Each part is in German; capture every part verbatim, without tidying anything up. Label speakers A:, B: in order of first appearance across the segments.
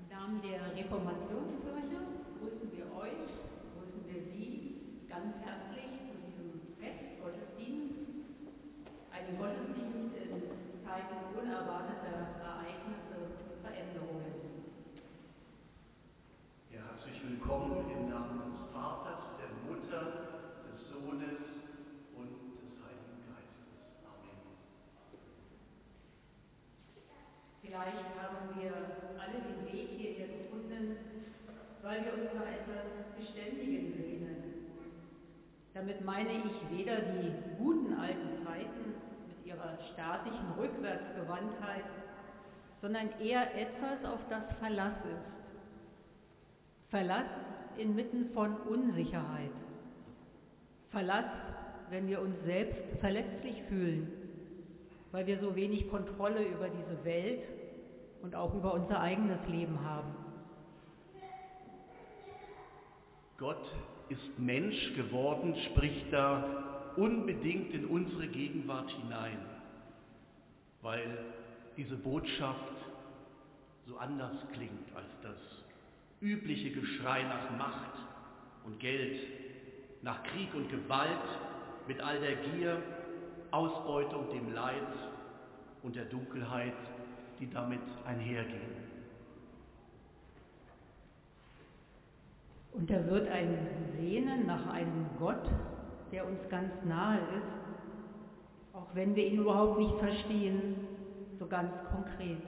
A: Im Namen der Reformationskirche grüßen wir euch, grüßen wir Sie ganz herzlich zu diesem Festgottesdienst. Ein Gottesdienst in Zeiten unerwarteter Ereignisse und Veränderungen.
B: Ja, herzlich willkommen im Namen des Vaters, der Mutter, des Sohnes und des Heiligen Geistes. Amen.
A: Vielleicht haben wir alle den Weg hierher gefunden, weil wir uns nach etwas Beständigem sehnen. Damit meine ich weder die guten alten Zeiten mit ihrer statischen Rückwärtsgewandtheit, sondern eher etwas, auf das Verlass ist. Verlass inmitten von Unsicherheit. Verlass, wenn wir uns selbst verletzlich fühlen, weil wir so wenig Kontrolle über diese Welt und auch über unser eigenes Leben haben.
B: Gott ist Mensch geworden, spricht da unbedingt in unsere Gegenwart hinein, weil diese Botschaft so anders klingt als das übliche Geschrei nach Macht und Geld, nach Krieg und Gewalt, mit all der Gier, Ausbeutung, dem Leid und der Dunkelheit, die damit einhergehen.
A: Und da wird ein Sehnen nach einem Gott, der uns ganz nahe ist, auch wenn wir ihn überhaupt nicht verstehen, so ganz konkret.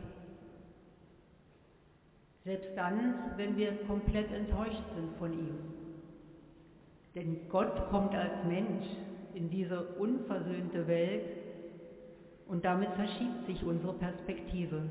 A: Selbst dann, wenn wir komplett enttäuscht sind von ihm. Denn Gott kommt als Mensch in diese unversöhnte Welt und damit verschiebt sich unsere Perspektive.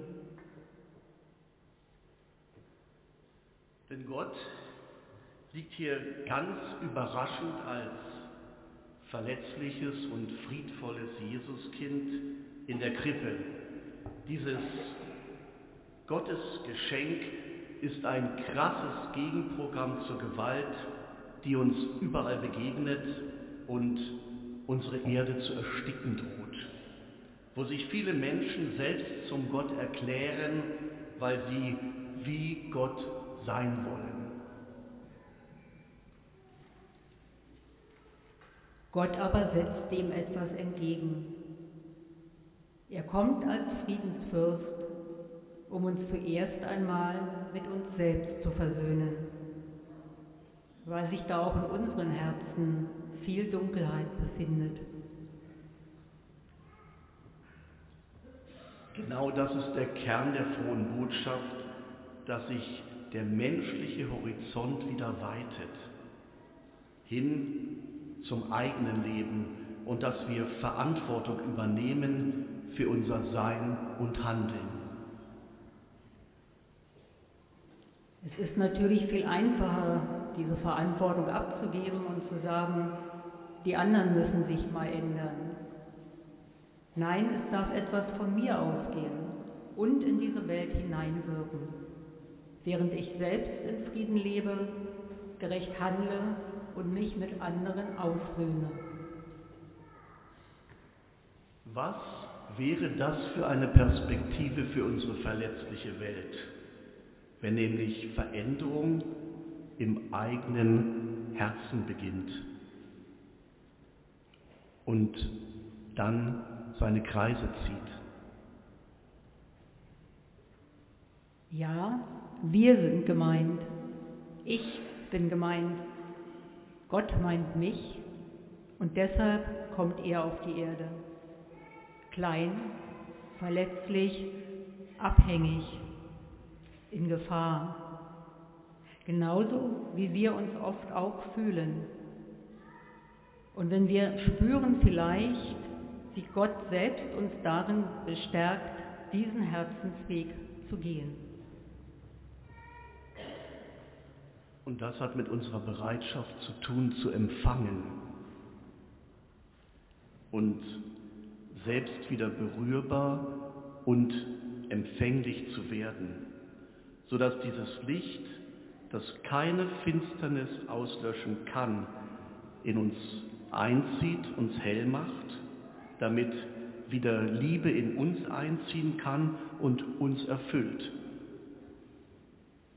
B: Denn Gott liegt hier ganz überraschend als verletzliches und friedvolles Jesuskind in der Krippe. Dieses Gottesgeschenk ist ein krasses Gegenprogramm zur Gewalt, die uns überall begegnet und unsere Erde zu ersticken droht, wo sich viele Menschen selbst zum Gott erklären, weil sie wie Gott sein wollen.
A: Gott aber setzt dem etwas entgegen. Er kommt als Friedensfürst, um uns zuerst einmal mit uns selbst zu versöhnen, weil sich da auch in unseren Herzen viel Dunkelheit befindet.
B: Genau das ist der Kern der frohen Botschaft, dass sich der menschliche Horizont wieder weitet, hin zum eigenen Leben und dass wir Verantwortung übernehmen für unser Sein und Handeln.
A: Es ist natürlich viel einfacher, diese Verantwortung abzugeben und zu sagen, die anderen müssen sich mal ändern. Nein, es darf etwas von mir ausgehen und in diese Welt hineinwirken, während ich selbst in Frieden lebe, gerecht handle und mich mit anderen aussöhne.
B: Was wäre das für eine Perspektive für unsere verletzliche Welt, wenn nämlich Veränderung im eigenen Herzen beginnt und dann seine Kreise zieht?
A: Ja, wir sind gemeint. Ich bin gemeint. Gott meint mich und deshalb kommt er auf die Erde. Klein, verletzlich, abhängig, in Gefahr. Genauso wie wir uns oft auch fühlen. Und wenn wir spüren vielleicht, wie Gott selbst uns darin bestärkt, diesen Herzensweg zu gehen.
B: Und das hat mit unserer Bereitschaft zu tun, zu empfangen und selbst wieder berührbar und empfänglich zu werden, sodass dieses Licht, das keine Finsternis auslöschen kann, in uns einzieht, uns hell macht, damit wieder Liebe in uns einziehen kann und uns erfüllt.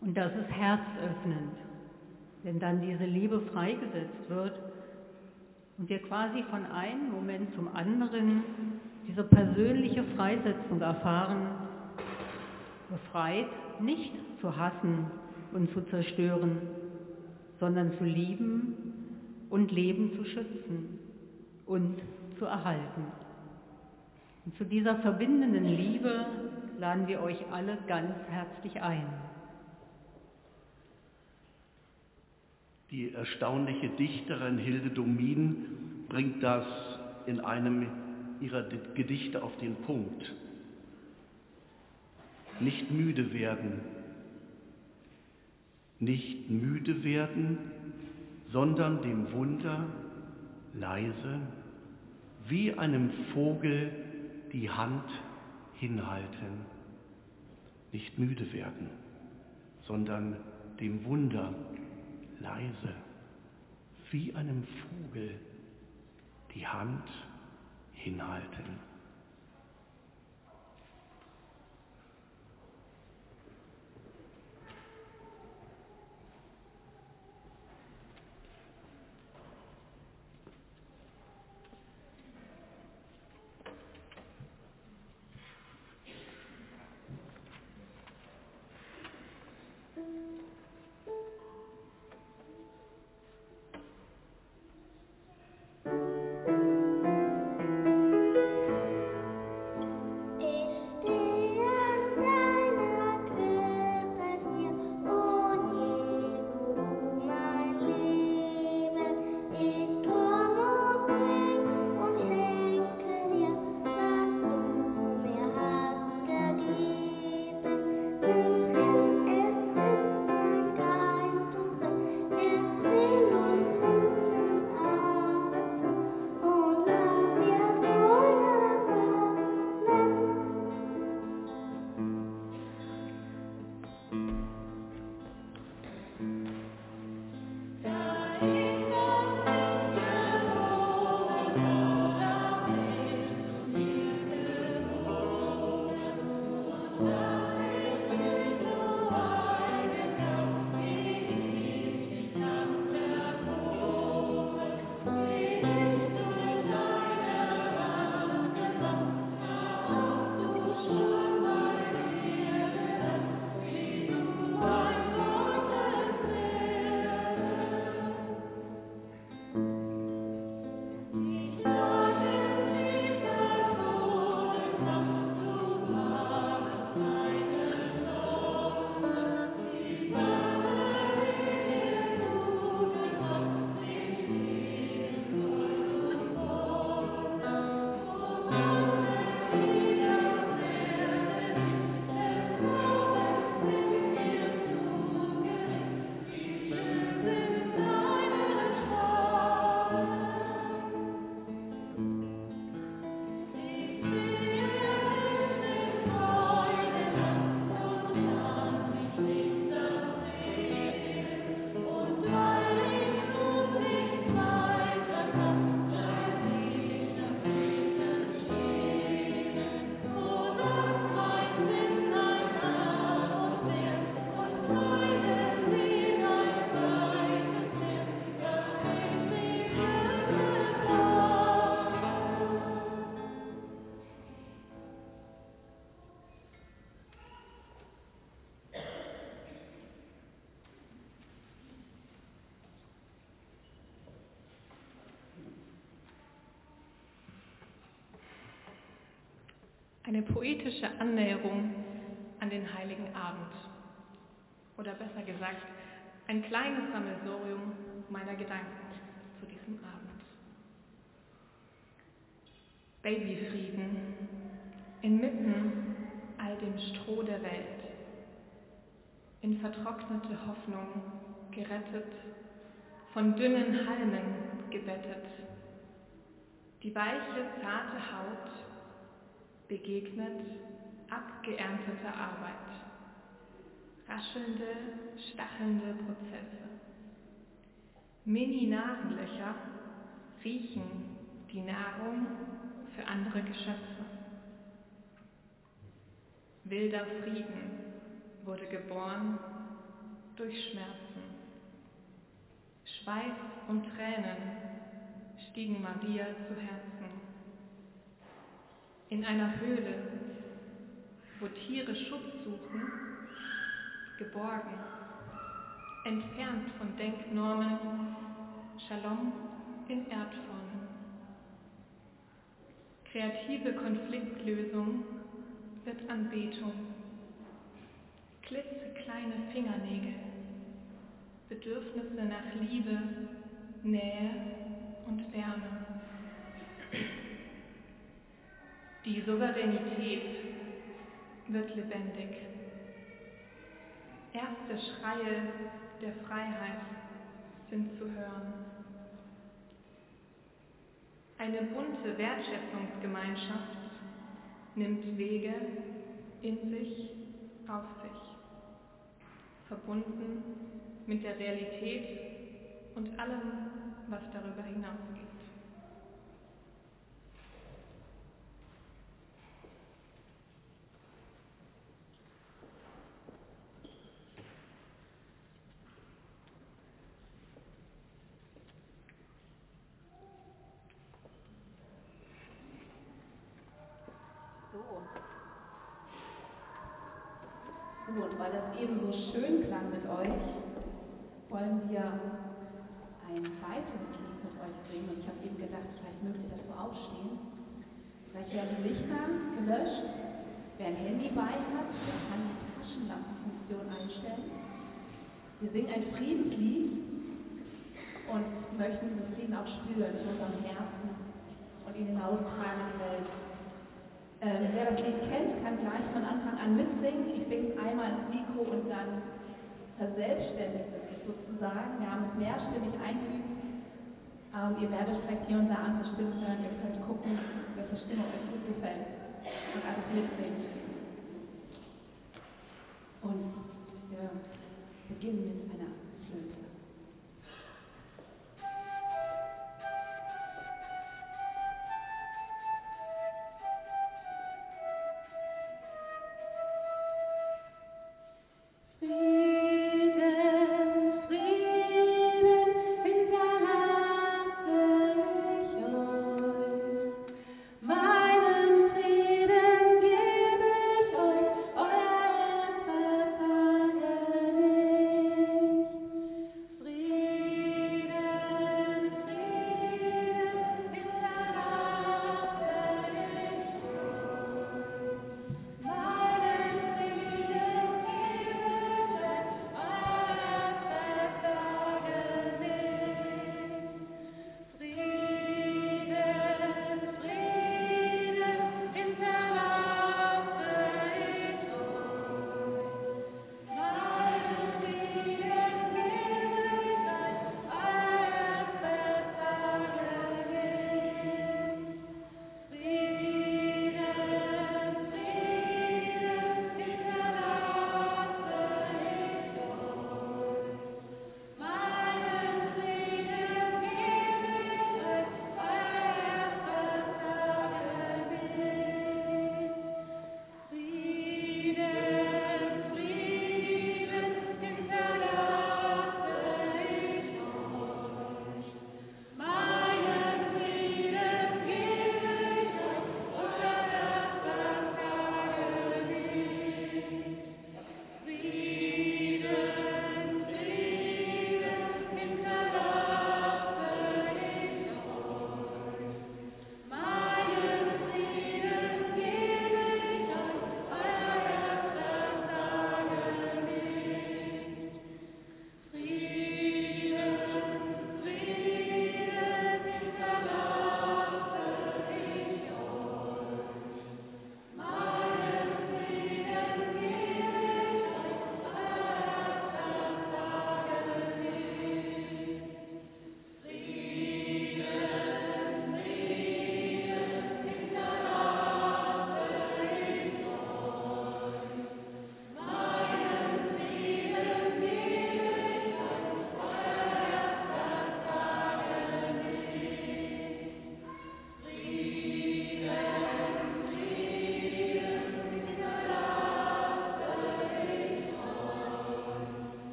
A: Und das ist herzöffnend, wenn dann diese Liebe freigesetzt wird und wir quasi von einem Moment zum anderen diese persönliche Freisetzung erfahren, befreit, nicht zu hassen und zu zerstören, sondern zu lieben und Leben zu schützen und zu erhalten. Und zu dieser verbindenden Liebe laden wir euch alle ganz herzlich ein.
B: Die erstaunliche Dichterin Hilde Domin bringt das in einem ihrer Gedichte auf den Punkt. Nicht müde werden, nicht müde werden, sondern dem Wunder leise wie einem Vogel die Hand hinhalten. Nicht müde werden, sondern dem Wunder leise wie einem Vogel die Hand hinhalten.
C: Eine poetische Annäherung an den Heiligen Abend. Oder besser gesagt, ein kleines Sammelsurium meiner Gedanken zu diesem Abend. Babyfrieden inmitten all dem Stroh der Welt, in vertrocknete Hoffnung gerettet, von dünnen Halmen gebettet, die weiche, zarte Haut begegnet abgeernteter Arbeit, raschelnde, stachelnde Prozesse. Mini-Nasenlöcher riechen die Nahrung für andere Geschöpfe. Wilder Frieden wurde geboren durch Schmerzen. Schweiß und Tränen stiegen Maria zu Herzen. In einer Höhle, wo Tiere Schutz suchen, geborgen, entfernt von Denknormen, Shalom in Erdformen. Kreative Konfliktlösung wird Anbetung. Klitzekleine Fingernägel, Bedürfnisse nach Liebe, Nähe und Wärme. Die Souveränität wird lebendig. Erste Schreie der Freiheit sind zu hören. Eine bunte Wertschätzungsgemeinschaft nimmt Wege in sich, auf sich, verbunden mit der Realität und allem, was darüber hinausgeht.
A: So, und weil das eben so schön klang mit euch, wollen wir ein weiteres Lied mit euch singen. Und ich habe eben gedacht, vielleicht mögt ihr dazu aufstehen. Vielleicht werden die Lichter gelöscht. Wer ein Handy bei hat, der kann die Taschenlampenfunktion einstellen. Wir singen ein Friedenslied und möchten diesen Frieden auch spüren in unserem Herzen und ihn hinaustragen in die Welt. Ähm, wer das Lied kennt, kann gleich von Anfang an mitsingen. Ich singe einmal ins Mikro und dann verselbstständigt es sich sozusagen. Wir haben es mehrstimmig eingeübt. Ähm, ihr werdet vielleicht hier und da andere Stimmen hören. Ihr könnt gucken, welche Stimme euch gut gefällt und alles mitsingen. Und wir beginnen mit einer Flöte.
D: Euer Herz verfangen nicht.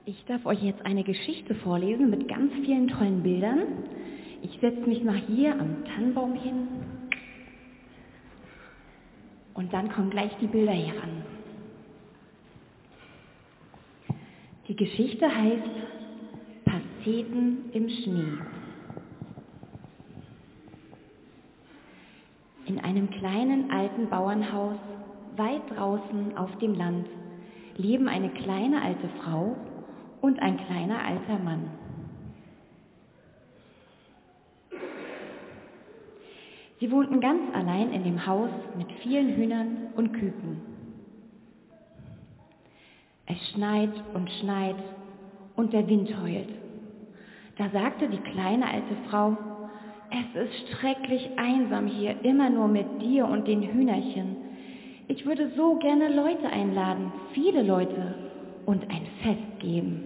D: Ich darf euch jetzt eine Geschichte vorlesen mit ganz vielen tollen Bildern. Ich setze mich mal hier am Tannenbaum hin und dann kommen gleich die Bilder hier ran. Die Geschichte heißt Pasteten im Schnee. In einem kleinen alten Bauernhaus weit draußen auf dem Land leben eine kleine alte Frau und ein kleiner alter Mann. Sie wohnten ganz allein in dem Haus mit vielen Hühnern und Küken. Es schneit und schneit und der Wind heult. Da sagte die kleine alte Frau: Es ist schrecklich einsam hier, immer nur mit dir und den Hühnerchen. Ich würde so gerne Leute einladen, viele Leute, und ein Fest geben.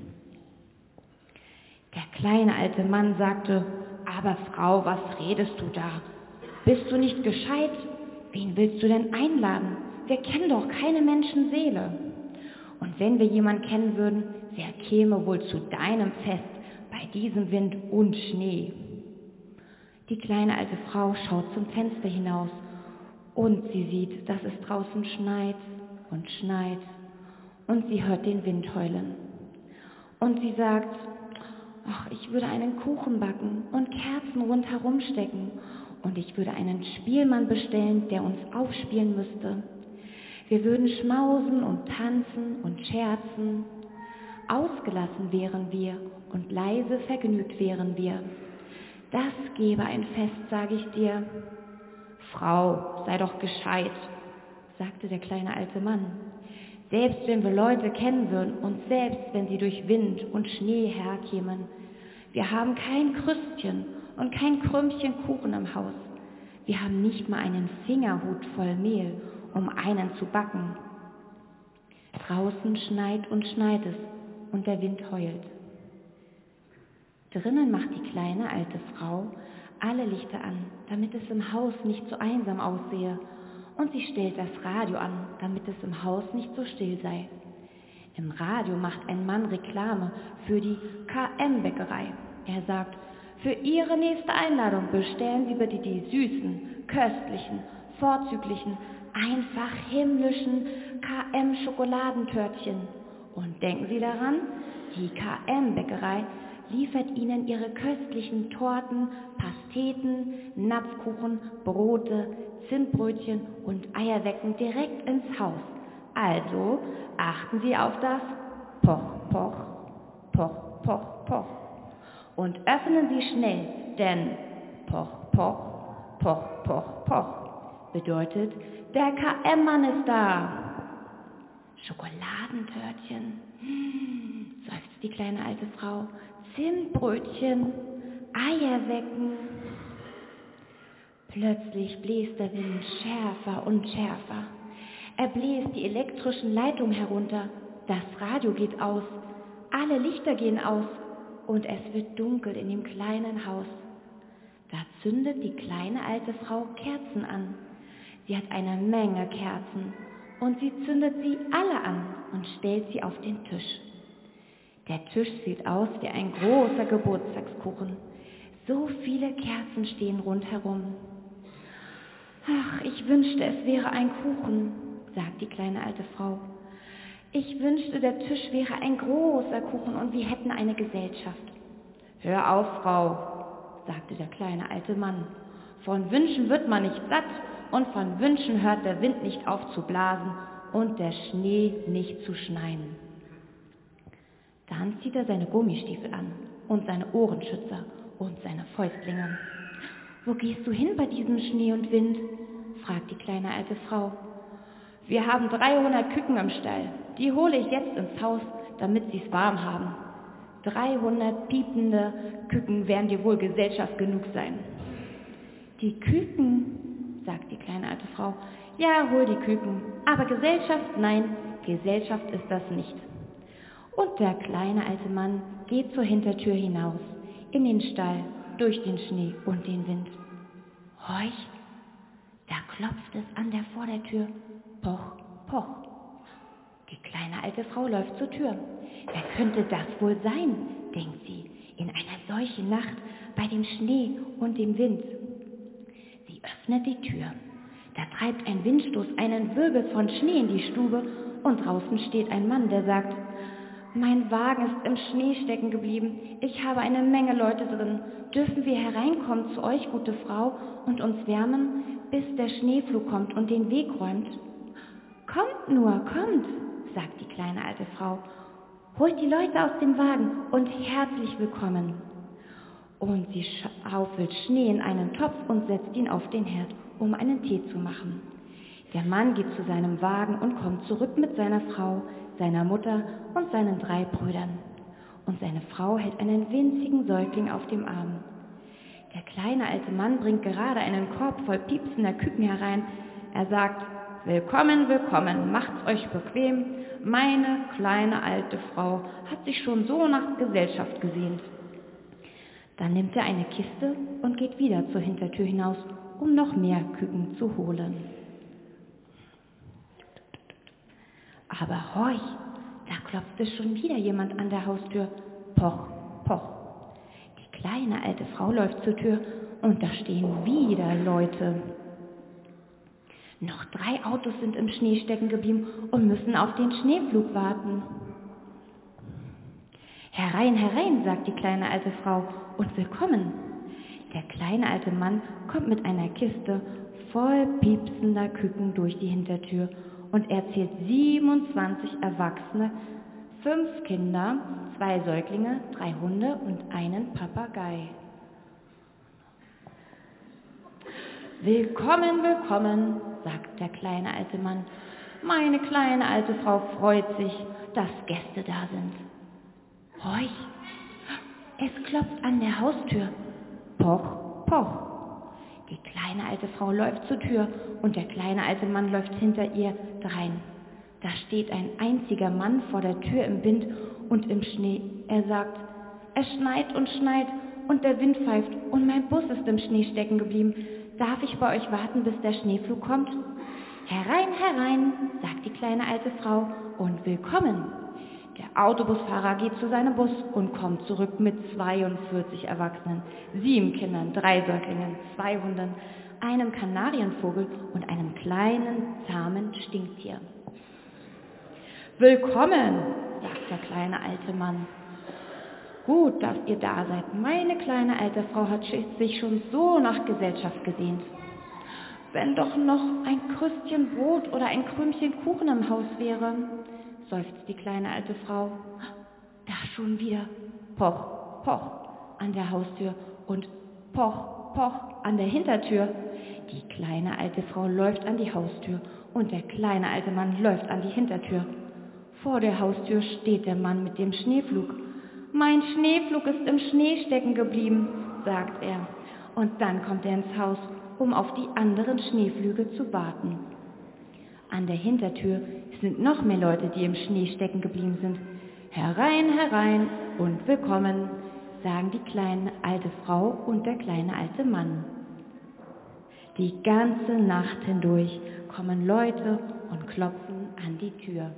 D: Der kleine alte Mann sagte: Aber Frau, was redest du da? Bist du nicht gescheit? Wen willst du denn einladen? Wir kennen doch keine Menschenseele. Und wenn wir jemanden kennen würden, wer käme wohl zu deinem Fest bei diesem Wind und Schnee? Die kleine alte Frau schaut zum Fenster hinaus und sie sieht, dass es draußen schneit und schneit und sie hört den Wind heulen. Und sie sagt: Ach, ich würde einen Kuchen backen und Kerzen rundherum stecken und ich würde einen Spielmann bestellen, der uns aufspielen müsste. Wir würden schmausen und tanzen und scherzen. Ausgelassen wären wir und leise vergnügt wären wir. Das gäbe ein Fest, sage ich dir. Frau, sei doch gescheit, sagte der kleine alte Mann. Selbst wenn wir Leute kennen würden und selbst wenn sie durch Wind und Schnee herkämen, wir haben kein Krüstchen und kein Krümmchen Kuchen im Haus. Wir haben nicht mal einen Fingerhut voll Mehl, um einen zu backen. Draußen schneit und schneit es und der Wind heult. Drinnen macht die kleine alte Frau alle Lichter an, damit es im Haus nicht so einsam aussehe, und sie stellt das Radio an, damit es im Haus nicht so still sei. Im Radio macht ein Mann Reklame für die K M-Bäckerei. Er sagt: Für Ihre nächste Einladung bestellen Sie bitte die süßen, köstlichen, vorzüglichen, einfach himmlischen K M-Schokoladentörtchen. Und denken Sie daran, die K M-Bäckerei liefert Ihnen Ihre köstlichen Torten, Pasteten, Napfkuchen, Brote, Zimtbrötchen und Eierwecken direkt ins Haus. Also achten Sie auf das Poch, Poch, Poch, Poch, Poch. Und öffnen Sie schnell, denn Poch, Poch, Poch, Poch, Poch bedeutet, der K M-Mann ist da. Schokoladentörtchen, hm, seufzt die kleine alte Frau. Zimtbrötchen, Eierwecken. Plötzlich bläst der Wind schärfer und schärfer. Er bläst die elektrischen Leitungen herunter, das Radio geht aus, alle Lichter gehen aus und es wird dunkel in dem kleinen Haus. Da zündet die kleine alte Frau Kerzen an. Sie hat eine Menge Kerzen und sie zündet sie alle an und stellt sie auf den Tisch. Der Tisch sieht aus wie ein großer Geburtstagskuchen. So viele Kerzen stehen rundherum. Ach, ich wünschte, es wäre ein Kuchen, sagt die kleine alte Frau. Ich wünschte, der Tisch wäre ein großer Kuchen und wir hätten eine Gesellschaft. Hör auf, Frau, sagte der kleine alte Mann. Von Wünschen wird man nicht satt und von Wünschen hört der Wind nicht auf zu blasen und der Schnee nicht zu schneien. Dann zieht er seine Gummistiefel an und seine Ohrenschützer und seine Fäustlinge. »Wo gehst du hin bei diesem Schnee und Wind?« fragt die kleine alte Frau. »Wir haben dreihundert Küken im Stall. Die hole ich jetzt ins Haus, damit sie es warm haben. dreihundert piepende Küken werden dir wohl Gesellschaft genug sein.« »Die Küken?« sagt die kleine alte Frau. »Ja, hol die Küken. Aber Gesellschaft? Nein, Gesellschaft ist das nicht.« Und der kleine alte Mann geht zur Hintertür hinaus, in den Stall, durch den Schnee und den Wind. Horch, da klopft es an der Vordertür. Poch, poch. Die kleine alte Frau läuft zur Tür. Wer könnte das wohl sein, denkt sie, in einer solchen Nacht bei dem Schnee und dem Wind. Sie öffnet die Tür. Da treibt ein Windstoß einen Wirbel von Schnee in die Stube und draußen steht ein Mann, der sagt: Mein Wagen ist im Schnee stecken geblieben. Ich habe eine Menge Leute drin. Dürfen wir hereinkommen zu euch, gute Frau, und uns wärmen, bis der Schneeflug kommt und den Weg räumt? Kommt nur, kommt, sagt die kleine alte Frau. Holt die Leute aus dem Wagen und herzlich willkommen. Und sie schaufelt Schnee in einen Topf und setzt ihn auf den Herd, um einen Tee zu machen. Der Mann geht zu seinem Wagen und kommt zurück mit seiner Frau, seiner Mutter und seinen drei Brüdern. Und seine Frau hält einen winzigen Säugling auf dem Arm. Der kleine alte Mann bringt gerade einen Korb voll piepsender Küken herein. Er sagt: Willkommen, willkommen, macht's euch bequem. Meine kleine alte Frau hat sich schon so nach Gesellschaft gesehnt. Dann nimmt er eine Kiste und geht wieder zur Hintertür hinaus, um noch mehr Küken zu holen. Aber horch, da klopft es schon wieder jemand an der Haustür. Poch, poch. Die kleine alte Frau läuft zur Tür und da stehen wieder Leute. Noch drei Autos sind im Schnee stecken geblieben und müssen auf den Schneeflug warten. Herein, herein, sagt die kleine alte Frau, und willkommen. Der kleine alte Mann kommt mit einer Kiste voll piepsender Küken durch die Hintertür und er zählt siebenundzwanzig Erwachsene, fünf Kinder, zwei Säuglinge, drei Hunde und einen Papagei. Willkommen, willkommen, sagt der kleine alte Mann. Meine kleine alte Frau freut sich, dass Gäste da sind. Horch, es klopft an der Haustür. Poch, poch. Die kleine alte Frau läuft zur Tür und der kleine alte Mann läuft hinter ihr drein. Da steht ein einziger Mann vor der Tür im Wind und im Schnee. Er sagt: Es schneit und schneit und der Wind pfeift und mein Bus ist im Schnee stecken geblieben. Darf ich bei euch warten, bis der Schneeflug kommt? Herein, herein, sagt die kleine alte Frau, und willkommen. Der Autobusfahrer geht zu seinem Bus und kommt zurück mit zweiundvierzig Erwachsenen, sieben Kindern, drei Säuglingen, zwei Hunden, einem Kanarienvogel und einem kleinen, zahmen Stinktier. Willkommen, sagt der kleine alte Mann. Gut, dass ihr da seid. Meine kleine alte Frau hat sich schon so nach Gesellschaft gesehnt. Wenn doch noch ein Krüstchen Brot oder ein Krümchen Kuchen im Haus wäre, seufzt die kleine alte Frau. Da schon wieder Poch, Poch an der Haustür und Poch, Poch an der Hintertür. Die kleine alte Frau läuft an die Haustür und der kleine alte Mann läuft an die Hintertür. Vor der Haustür steht der Mann mit dem Schneeflug. Mein Schneeflug ist im Schnee stecken geblieben, sagt er. Und dann kommt er ins Haus, um auf die anderen Schneeflüge zu warten. An der Hintertür sind noch mehr Leute, die im Schnee stecken geblieben sind. Herein, herein und willkommen, sagen die kleine alte Frau und der kleine alte Mann. Die ganze Nacht hindurch kommen Leute und klopfen an die Tür.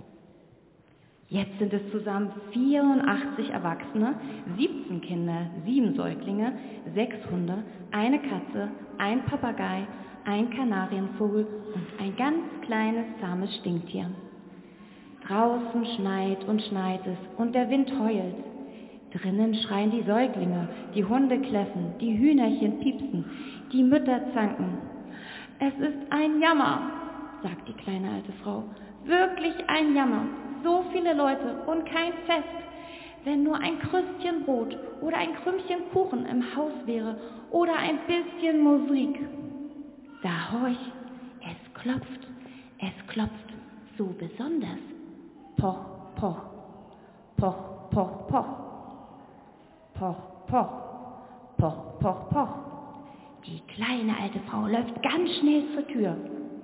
D: Jetzt sind es zusammen vierundachtzig Erwachsene, siebzehn Kinder, sieben Säuglinge, sechs Hunde, eine Katze, ein Papagei, ein Kanarienvogel und ein ganz kleines, zahmes Stinktier. Draußen schneit und schneit es und der Wind heult. Drinnen schreien die Säuglinge, die Hunde kläffen, die Hühnerchen piepsen, die Mütter zanken. Es ist ein Jammer, sagt die kleine alte Frau, wirklich ein Jammer. So viele Leute und kein Fest. Wenn nur ein Krüstchen Brot oder ein Krümmchen Kuchen im Haus wäre oder ein bisschen Musik. Da horch, es klopft, es klopft so besonders. Poch, poch, poch, poch, poch, poch, poch, poch, poch, poch. Die kleine alte Frau läuft ganz schnell zur Tür.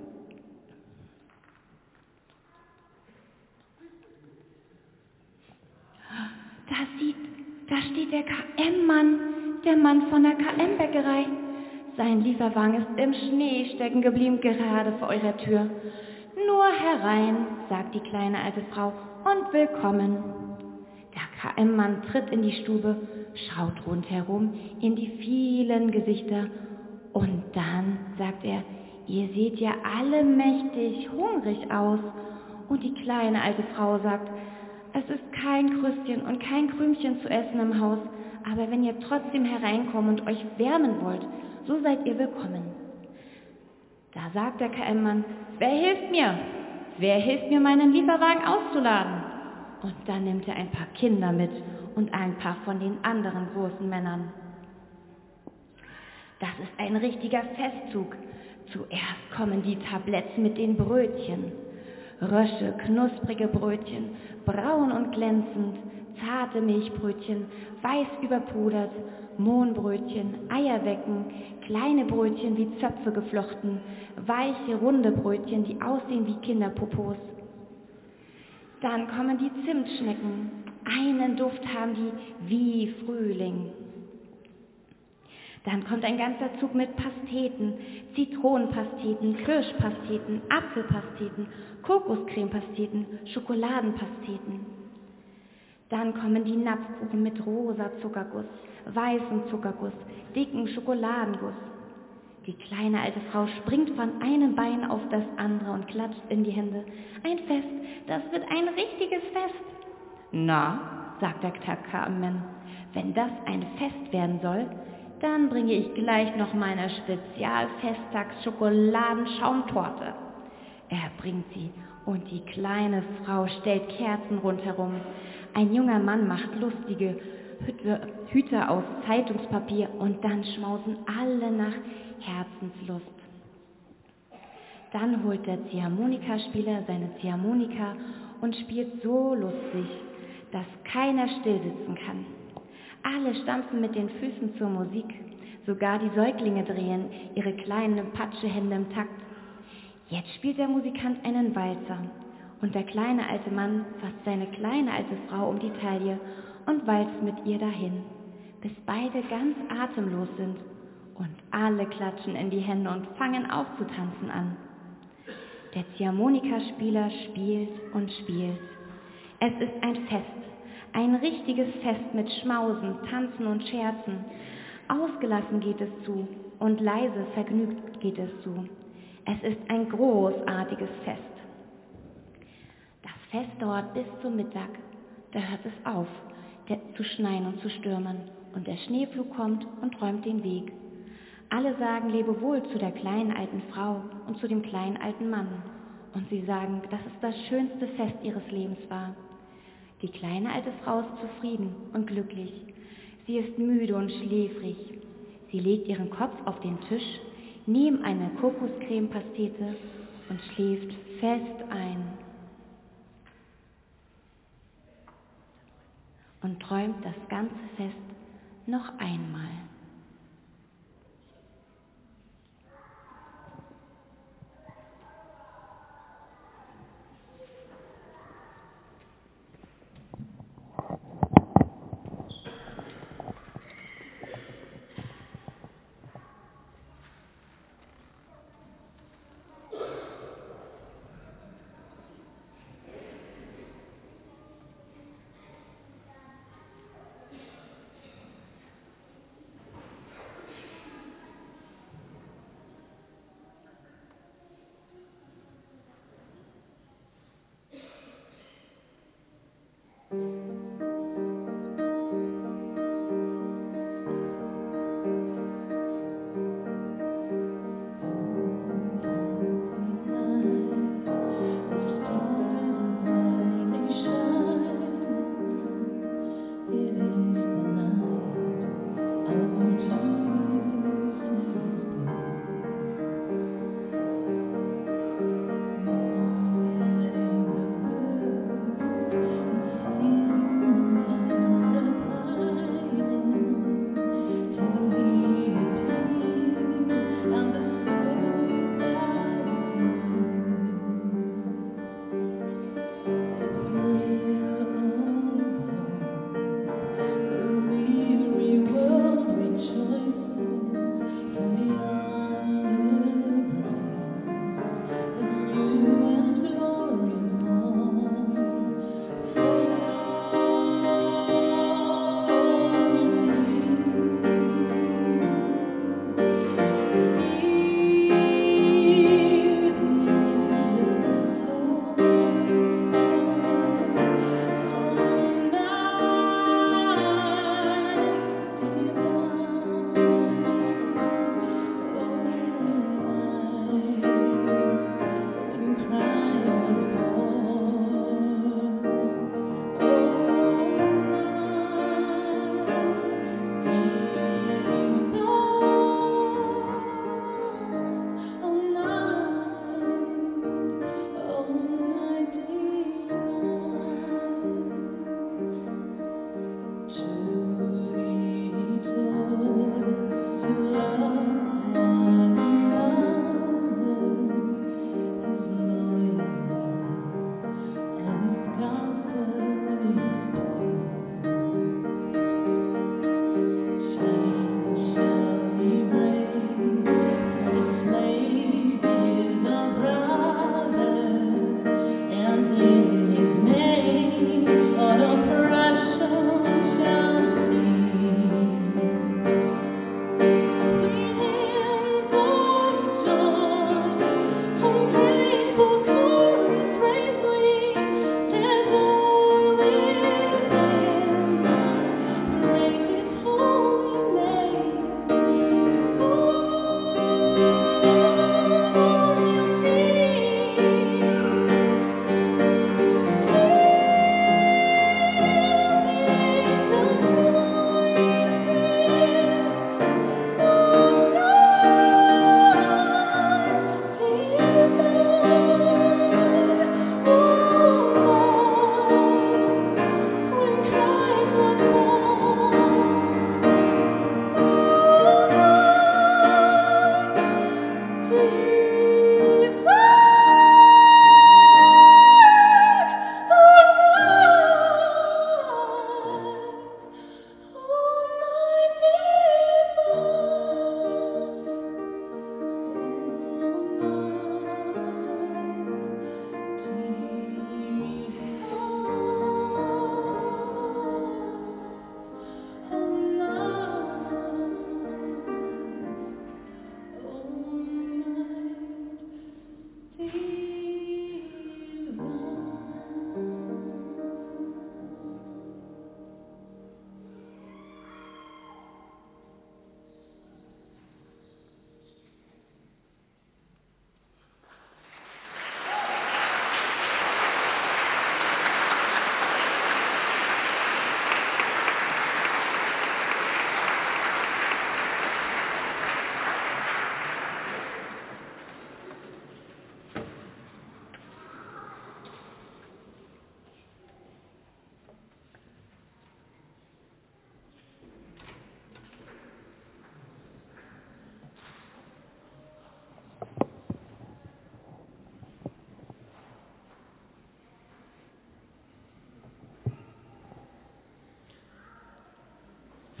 D: Da, sieht, da steht der K M-Mann, der Mann von der K M-Bäckerei. Sein Lieferwagen ist im Schnee stecken geblieben, gerade vor eurer Tür. Nur herein, sagt die kleine alte Frau, und willkommen. K M-Mann tritt in die Stube, schaut rundherum in die vielen Gesichter und dann sagt er, ihr seht ja alle mächtig hungrig aus. Und die kleine alte Frau sagt, es ist kein Krüstchen und kein Krümchen zu essen im Haus, aber wenn ihr trotzdem hereinkommt und euch wärmen wollt, so seid ihr willkommen. Da sagt der K M-Mann, wer hilft mir? Wer hilft mir, meinen Lieferwagen auszuladen? Und dann nimmt er ein paar Kinder mit und ein paar von den anderen großen Männern. Das ist ein richtiger Festzug. Zuerst kommen die Tabletts mit den Brötchen. Rösche, knusprige Brötchen, braun und glänzend, zarte Milchbrötchen, weiß überpudert, Mohnbrötchen, Eierwecken, kleine Brötchen wie Zöpfe geflochten, weiche, runde Brötchen, die aussehen wie Kinderpopos. Dann kommen die Zimtschnecken, einen Duft haben die wie Frühling. Dann kommt ein ganzer Zug mit Pasteten, Zitronenpasteten, Kirschpasteten, Apfelpasteten, Kokoscremepasteten, Schokoladenpasteten. Dann kommen die Napfkuchen mit rosa Zuckerguss, weißem Zuckerguss, dicken Schokoladenguss. Die kleine alte Frau springt von einem Bein auf das andere und klatscht in die Hände. Ein Fest, das wird ein richtiges Fest. Na, sagt der K M-Mann, wenn das ein Fest werden soll, dann bringe ich gleich noch meine Spezial-Festtags-Schokoladen-Schaumtorte. Er bringt sie und die kleine Frau stellt Kerzen rundherum. Ein junger Mann macht lustige Hüte aus Zeitungspapier und dann schmausen alle nach Herzenslust. Dann holt der Ziehharmonikaspieler seine Ziehharmonika und spielt so lustig, dass keiner stillsitzen kann. Alle stampfen mit den Füßen zur Musik, sogar die Säuglinge drehen ihre kleinen Patschehände im Takt. Jetzt spielt der Musikant einen Walzer und der kleine alte Mann fasst seine kleine alte Frau um die Taille und walzt mit ihr dahin, bis beide ganz atemlos sind und alle klatschen in die Hände und fangen auch zu tanzen an. Der Ziehharmonikaspieler spielt und spielt. Es ist ein Fest. Ein richtiges Fest mit Schmausen, Tanzen und Scherzen. Ausgelassen geht es zu und leise vergnügt geht es zu. Es ist ein großartiges Fest. Das Fest dauert bis zum Mittag. Da hört es auf, der, zu schneien und zu stürmen. Und der Schneepflug kommt und räumt den Weg. Alle sagen Lebewohl zu der kleinen alten Frau und zu dem kleinen alten Mann. Und sie sagen, dass es das schönste Fest ihres Lebens war. Die kleine alte Frau ist zufrieden und glücklich. Sie ist müde und schläfrig. Sie legt ihren Kopf auf den Tisch, neben eine Kokoscremepastete und schläft fest ein. Und träumt das ganze Fest noch einmal.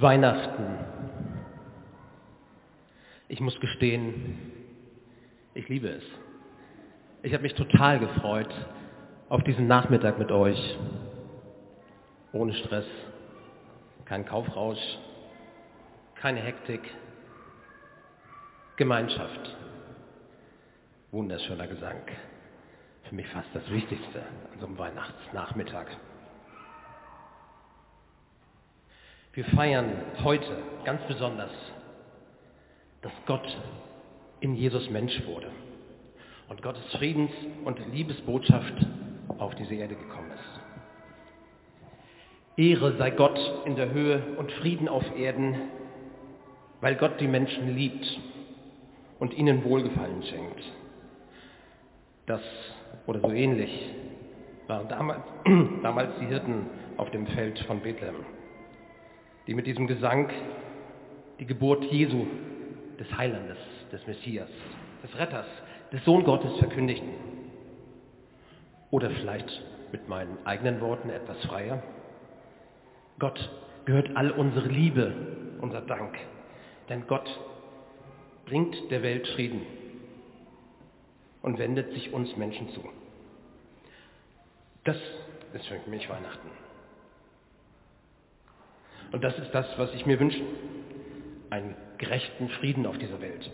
E: Weihnachten. Ich muss gestehen, ich liebe es. Ich habe mich total gefreut auf diesen Nachmittag mit euch. Ohne Stress, kein Kaufrausch, keine Hektik, Gemeinschaft. Wunderschöner Gesang. Für mich fast das Wichtigste an so einem Weihnachtsnachmittag. Wir feiern heute ganz besonders, dass Gott in Jesus Mensch wurde und Gottes Friedens- und Liebesbotschaft auf diese Erde gekommen ist. Ehre sei Gott in der Höhe und Frieden auf Erden, weil Gott die Menschen liebt und ihnen Wohlgefallen schenkt. Das oder so ähnlich waren damals, damals die Hirten auf dem Feld von Bethlehem, die mit diesem Gesang die Geburt Jesu, des Heilandes, des Messias, des Retters, des Sohn Gottes verkündigten. Oder vielleicht mit meinen eigenen Worten etwas freier. Gott gehört all unsere Liebe, unser Dank, denn Gott bringt der Welt Frieden und wendet sich uns Menschen zu. Das ist für mich Weihnachten. Und das ist das, was ich mir wünsche. Einen gerechten Frieden auf dieser Welt.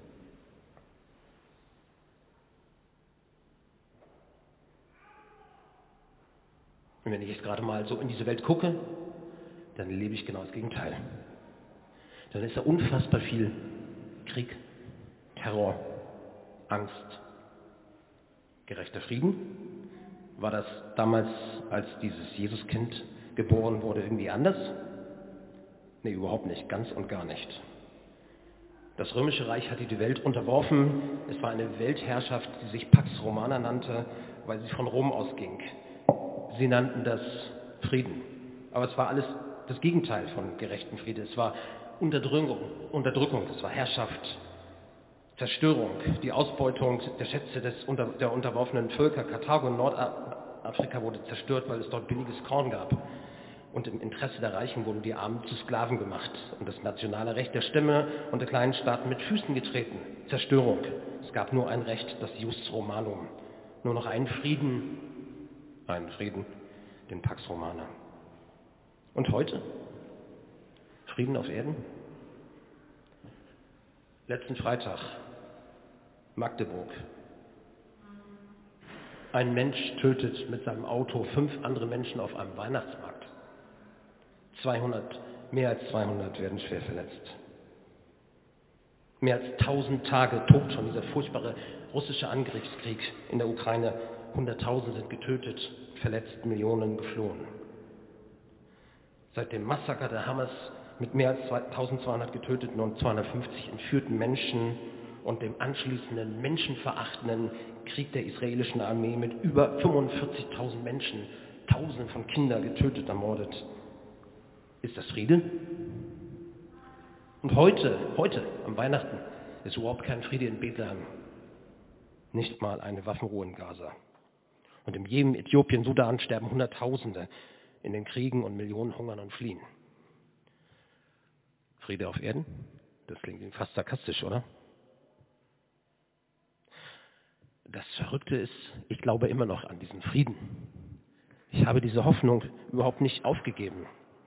E: Und wenn ich jetzt gerade mal so in diese Welt gucke, dann erlebe ich genau das Gegenteil. Dann ist da unfassbar viel Krieg, Terror, Angst. Gerechter Frieden? War das damals, als dieses Jesuskind geboren wurde, irgendwie anders? Nee, überhaupt nicht, ganz und gar nicht. Das Römische Reich hatte die Welt unterworfen. Es war eine Weltherrschaft, die sich Pax Romana nannte, weil sie von Rom ausging. Sie nannten das Frieden. Aber es war alles das Gegenteil von gerechten Frieden. Es war Unterdrückung, Unterdrückung, es war Herrschaft, Zerstörung, die Ausbeutung der Schätze des, unter, der unterworfenen Völker. Karthago in Nordafrika wurde zerstört, weil es dort billiges Korn gab. Und im Interesse der Reichen wurden die Armen zu Sklaven gemacht und das nationale Recht der Stämme und der kleinen Staaten mit Füßen getreten. Zerstörung. Es gab nur ein Recht, das Jus Romanum. Nur noch einen Frieden, einen Frieden, den Pax Romana. Und heute? Frieden auf Erden? Letzten Freitag, Magdeburg. Ein Mensch tötet mit seinem Auto fünf andere Menschen auf einem Weihnachtsmarkt. zweihundert, mehr als zweihundert werden schwer verletzt. Mehr als tausend Tage tobt schon dieser furchtbare russische Angriffskrieg in der Ukraine. Hunderttausende sind getötet, verletzt, Millionen geflohen. Seit dem Massaker der Hamas mit mehr als eintausendzweihundert getöteten und zweihundertfünfzig entführten Menschen und dem anschließenden menschenverachtenden Krieg der israelischen Armee mit über fünfundvierzigtausend Menschen, Tausende von Kindern getötet, ermordet. Ist das Friede? Und heute, heute, am Weihnachten, ist überhaupt kein Friede in Bethlehem. Nicht mal eine Waffenruhe in Gaza. Und in Jemen, Äthiopien, Sudan sterben Hunderttausende in den Kriegen und Millionen hungern und fliehen. Friede auf Erden? Das klingt Ihnen fast sarkastisch, oder? Das Verrückte ist, ich glaube immer noch an diesen Frieden. Ich habe diese Hoffnung überhaupt nicht aufgegeben.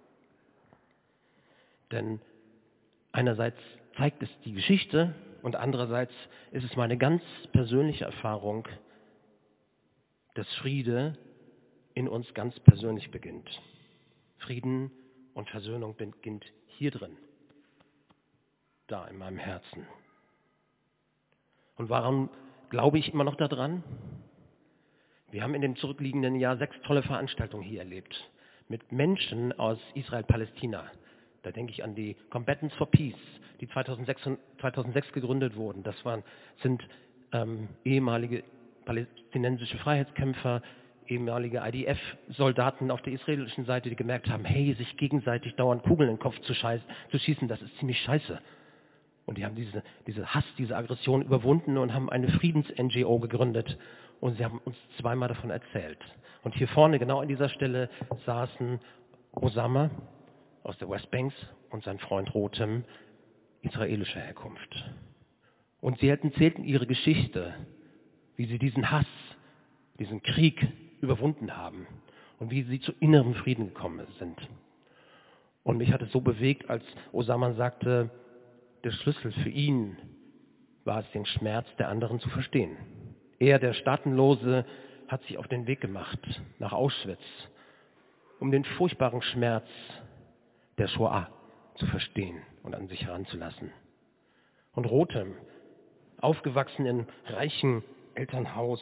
E: Denn einerseits zeigt es die Geschichte und andererseits ist es meine ganz persönliche Erfahrung, dass Friede in uns ganz persönlich beginnt. Frieden und Versöhnung beginnt hier drin, da in meinem Herzen. Und warum glaube ich immer noch daran? Wir haben in dem zurückliegenden Jahr sechs tolle Veranstaltungen hier erlebt, mit Menschen aus Israel-Palästina. Da denke ich an die Combatants for Peace, die zweitausendsechs gegründet wurden. Das waren, sind ähm, ehemalige palästinensische Freiheitskämpfer, ehemalige I D F-Soldaten auf der israelischen Seite, die gemerkt haben, hey, sich gegenseitig dauernd Kugeln in den Kopf zu, scheiß, zu schießen, das ist ziemlich scheiße. Und die haben diese, diese Hass, diese Aggression überwunden und haben eine Friedens-N G O gegründet. Und sie haben uns zweimal davon erzählt. Und hier vorne, genau an dieser Stelle, saßen Osama aus der Westbanks und sein Freund Rotem israelischer Herkunft. Und sie erzählten ihre Geschichte, wie sie diesen Hass, diesen Krieg überwunden haben und wie sie zu innerem Frieden gekommen sind. Und mich hat es so bewegt, als Osama sagte, der Schlüssel für ihn war es, den Schmerz der anderen zu verstehen. Er, der Staatenlose, hat sich auf den Weg gemacht nach Auschwitz, um den furchtbaren Schmerz der Shoah zu verstehen und an sich heranzulassen. Und Rotem, aufgewachsen in reichem Elternhaus,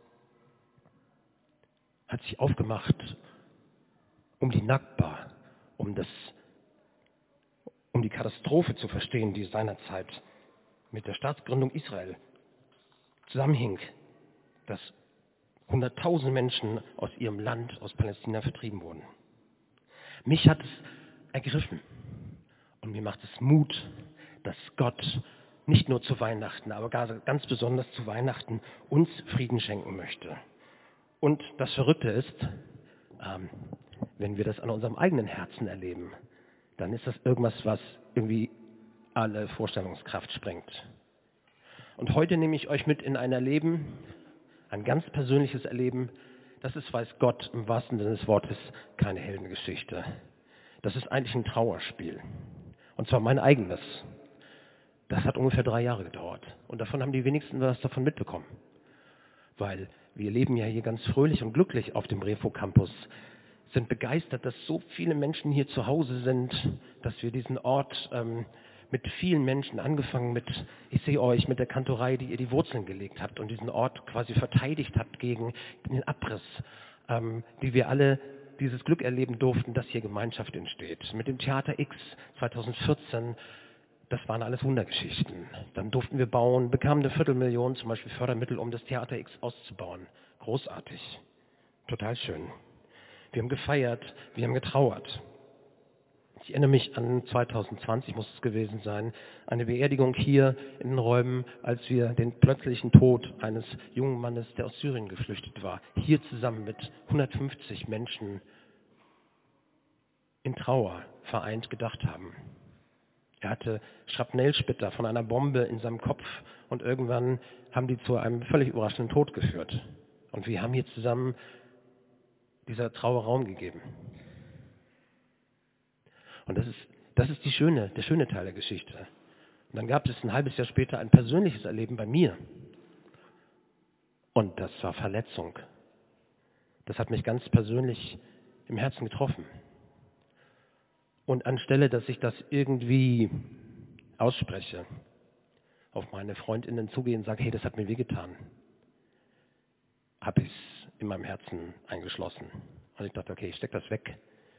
E: hat sich aufgemacht, um die Nakba, um, das, um die Katastrophe zu verstehen, die seinerzeit mit der Staatsgründung Israel zusammenhing, dass hunderttausend Menschen aus ihrem Land, aus Palästina, vertrieben wurden. Mich hat es ergriffen und mir macht es Mut, dass Gott nicht nur zu Weihnachten, aber ganz besonders zu Weihnachten uns Frieden schenken möchte. Und das Verrückte ist, ähm, wenn wir das an unserem eigenen Herzen erleben, dann ist das irgendwas, was irgendwie alle Vorstellungskraft sprengt. Und heute nehme ich euch mit in ein Erleben, ein ganz persönliches Erleben. Das ist, weiß Gott, im wahrsten Sinne des Wortes keine Heldengeschichte. Das ist eigentlich ein Trauerspiel. Und zwar mein eigenes. Das hat ungefähr drei Jahre gedauert. Und davon haben die wenigsten was davon mitbekommen. Weil wir leben ja hier ganz fröhlich und glücklich auf dem Refo Campus, sind begeistert, dass so viele Menschen hier zu Hause sind, dass wir diesen Ort ähm, mit vielen Menschen, angefangen mit, ich sehe euch, mit der Kantorei, die ihr die Wurzeln gelegt habt und diesen Ort quasi verteidigt habt gegen den Abriss, ähm, die wir alle dieses Glück erleben durften, dass hier Gemeinschaft entsteht. Mit dem Theater X zweitausendvierzehn, das waren alles Wundergeschichten. Dann durften wir bauen, bekamen eine Viertelmillion zum Beispiel Fördermittel, um das Theater X auszubauen. Großartig. Total schön. Wir haben gefeiert, wir haben getrauert. Ich erinnere mich an zweitausendzwanzig, muss es gewesen sein, eine Beerdigung hier in den Räumen, als wir den plötzlichen Tod eines jungen Mannes, der aus Syrien geflüchtet war, hier zusammen mit hundertfünfzig Menschen in Trauer vereint gedacht haben. Er hatte Schrapnellsplitter von einer Bombe in seinem Kopf und irgendwann haben die zu einem völlig überraschenden Tod geführt. Und wir haben hier zusammen dieser Trauer Raum gegeben. Und das ist, das ist die schöne, der schöne Teil der Geschichte. Und dann gab es ein halbes Jahr später ein persönliches Erleben bei mir. Und das war Verletzung. Das hat mich ganz persönlich im Herzen getroffen. Und anstelle, dass ich das irgendwie ausspreche, auf meine Freundinnen zugehe und sage, hey, das hat mir wehgetan, habe ich es in meinem Herzen eingeschlossen. Und ich dachte, okay, ich stecke das weg.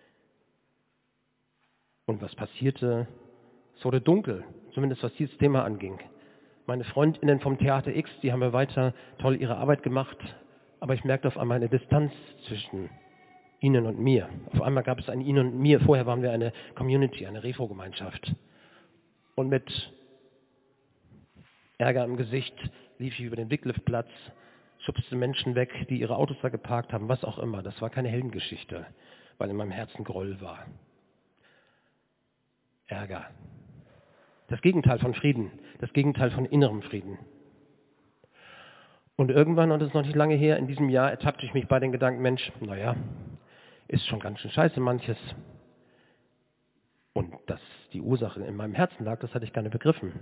E: Und was passierte? Es wurde dunkel, zumindest was dieses Thema anging. Meine Freundinnen vom Theater X, die haben ja weiter toll ihre Arbeit gemacht, aber ich merkte auf einmal eine Distanz zwischen ihnen und mir. Auf einmal gab es ein Ihnen und mir. Vorher waren wir eine Community, eine Refo-Gemeinschaft. Und mit Ärger im Gesicht lief ich über den Wycliffe-Platz, schubste Menschen weg, die ihre Autos da geparkt haben, was auch immer. Das war keine Heldengeschichte, weil in meinem Herzen Groll war. Ärger. Das Gegenteil von Frieden, das Gegenteil von innerem Frieden. Und irgendwann, und das ist noch nicht lange her, in diesem Jahr ertappte ich mich bei den Gedanken, Mensch, naja, ist schon ganz schön scheiße manches. Und dass die Ursache in meinem Herzen lag, das hatte ich gar nicht begriffen.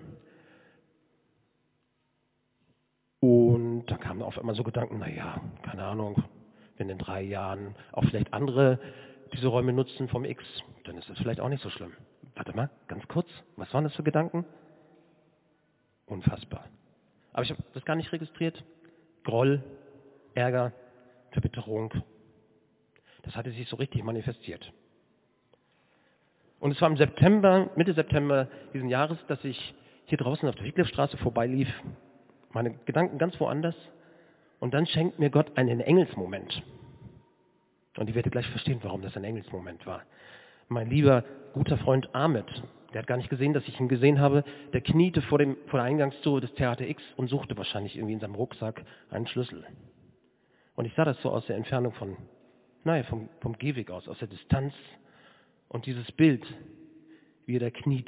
E: Und da kamen auf einmal so Gedanken, naja, keine Ahnung, wenn in drei Jahren auch vielleicht andere diese Räume nutzen vom X, dann ist das vielleicht auch nicht so schlimm. Warte mal, ganz kurz, was waren das für Gedanken? Unfassbar. Aber ich habe das gar nicht registriert. Groll, Ärger, Verbitterung. Das hatte sich so richtig manifestiert. Und es war im September, Mitte September diesen Jahres, dass ich hier draußen auf der Wycliffe-Straße vorbeilief, meine Gedanken ganz woanders, und dann schenkt mir Gott einen Engelsmoment. Und ihr werdet gleich verstehen, warum das ein Engelsmoment war. Mein lieber, guter Freund Ahmed, der hat gar nicht gesehen, dass ich ihn gesehen habe, der kniete vor, dem, vor der Eingangstür des Theater X und suchte wahrscheinlich irgendwie in seinem Rucksack einen Schlüssel. Und ich sah das so aus der Entfernung von Naja, vom, vom Gehweg aus, aus der Distanz. Und dieses Bild, wie er da kniet.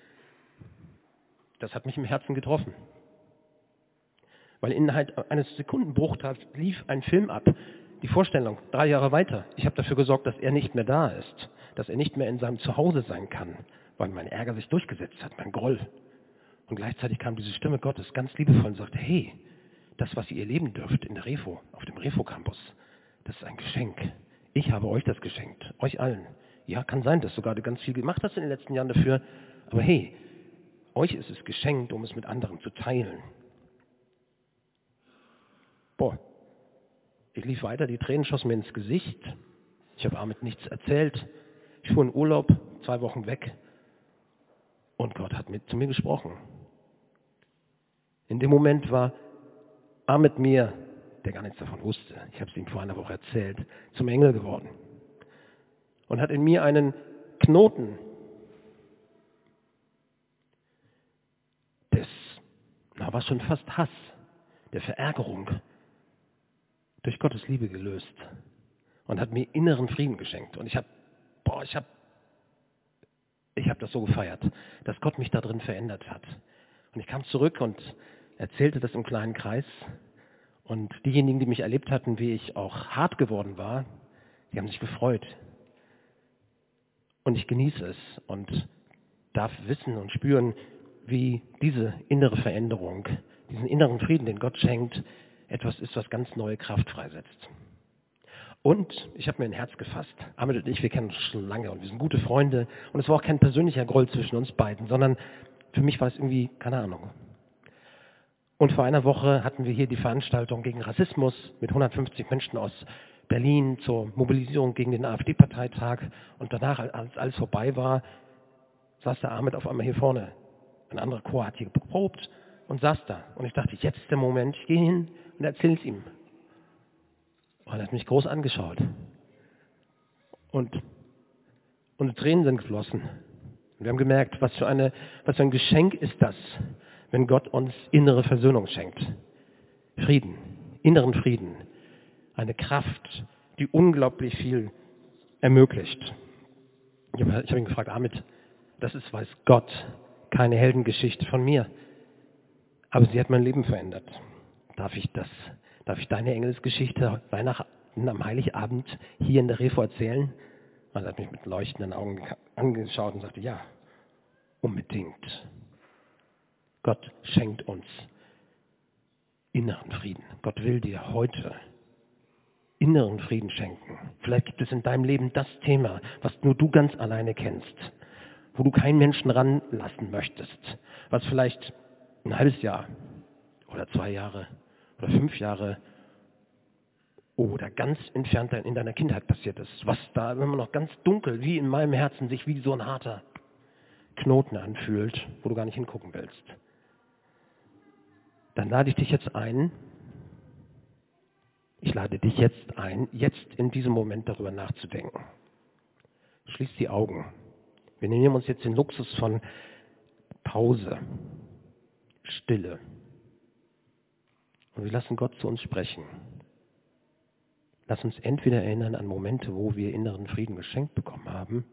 E: Das hat mich im Herzen getroffen. Weil innerhalb eines Sekundenbruchtals lief ein Film ab. Die Vorstellung, drei Jahre weiter. Ich habe dafür gesorgt, dass er nicht mehr da ist. Dass er nicht mehr in seinem Zuhause sein kann. Weil mein Ärger sich durchgesetzt hat, mein Groll. Und gleichzeitig kam diese Stimme Gottes ganz liebevoll und sagte, hey, das, was ihr erleben dürft in der Refo, auf dem Refo-Campus, das ist ein Geschenk. Ich habe euch das geschenkt, euch allen. Ja, kann sein, dass sogar du ganz viel gemacht hast in den letzten Jahren dafür. Aber hey, euch ist es geschenkt, um es mit anderen zu teilen. Boah, ich lief weiter, die Tränen schossen mir ins Gesicht. Ich habe Ahmed nichts erzählt. Ich fuhr in Urlaub, zwei Wochen weg. Und Gott hat mit zu mir gesprochen. In dem Moment war Ahmed mir, der gar nichts davon wusste, ich habe es ihm vor einer Woche erzählt, zum Engel geworden. Und hat in mir einen Knoten des, na was schon fast Hass, der Verärgerung, durch Gottes Liebe gelöst. Und hat mir inneren Frieden geschenkt. Und ich habe, boah, ich habe, ich habe das so gefeiert, dass Gott mich da drin verändert hat. Und ich kam zurück und erzählte das im kleinen Kreis. Und diejenigen, die mich erlebt hatten, wie ich auch hart geworden war, die haben sich gefreut. Und ich genieße es und darf wissen und spüren, wie diese innere Veränderung, diesen inneren Frieden, den Gott schenkt, etwas ist, was ganz neue Kraft freisetzt. Und ich habe mir ein Herz gefasst. Ahmed und ich, wir kennen uns schon lange und wir sind gute Freunde. Und es war auch kein persönlicher Groll zwischen uns beiden, sondern für mich war es irgendwie, keine Ahnung. Und vor einer Woche hatten wir hier die Veranstaltung gegen Rassismus mit hundertfünfzig Menschen aus Berlin zur Mobilisierung gegen den AfD-Parteitag. Und danach, als alles vorbei war, saß der Ahmed auf einmal hier vorne. Ein anderer Chor hat hier geprobt und saß da. Und ich dachte, jetzt ist der Moment, ich gehe hin und erzähle es ihm. Und er hat mich groß angeschaut. Und unsere Tränen sind geflossen. Und wir haben gemerkt, was für, eine, was für ein Geschenk ist das, wenn Gott uns innere Versöhnung schenkt. Frieden, inneren Frieden. Eine Kraft, die unglaublich viel ermöglicht. Ich habe, ich habe ihn gefragt, Ahmed, das ist, weiß Gott, keine Heldengeschichte von mir. Aber sie hat mein Leben verändert. Darf ich das, darf ich deine Engelsgeschichte Weihnachten am Heiligabend hier in der Refo erzählen? Und er hat mich mit leuchtenden Augen angeschaut und sagte, ja, unbedingt. Gott schenkt uns inneren Frieden. Gott will dir heute inneren Frieden schenken. Vielleicht gibt es in deinem Leben das Thema, was nur du ganz alleine kennst, wo du keinen Menschen ranlassen möchtest, was vielleicht ein halbes Jahr oder zwei Jahre oder fünf Jahre oder ganz entfernt in deiner Kindheit passiert ist, was da immer noch ganz dunkel, wie in meinem Herzen, sich wie so ein harter Knoten anfühlt, wo du gar nicht hingucken willst. Dann lade ich dich jetzt ein, ich lade dich jetzt ein, jetzt in diesem Moment darüber nachzudenken. Schließ die Augen. Wir nehmen uns jetzt den Luxus von Pause, Stille. Und wir lassen Gott zu uns sprechen. Lass uns entweder erinnern an Momente, wo wir inneren Frieden geschenkt bekommen haben,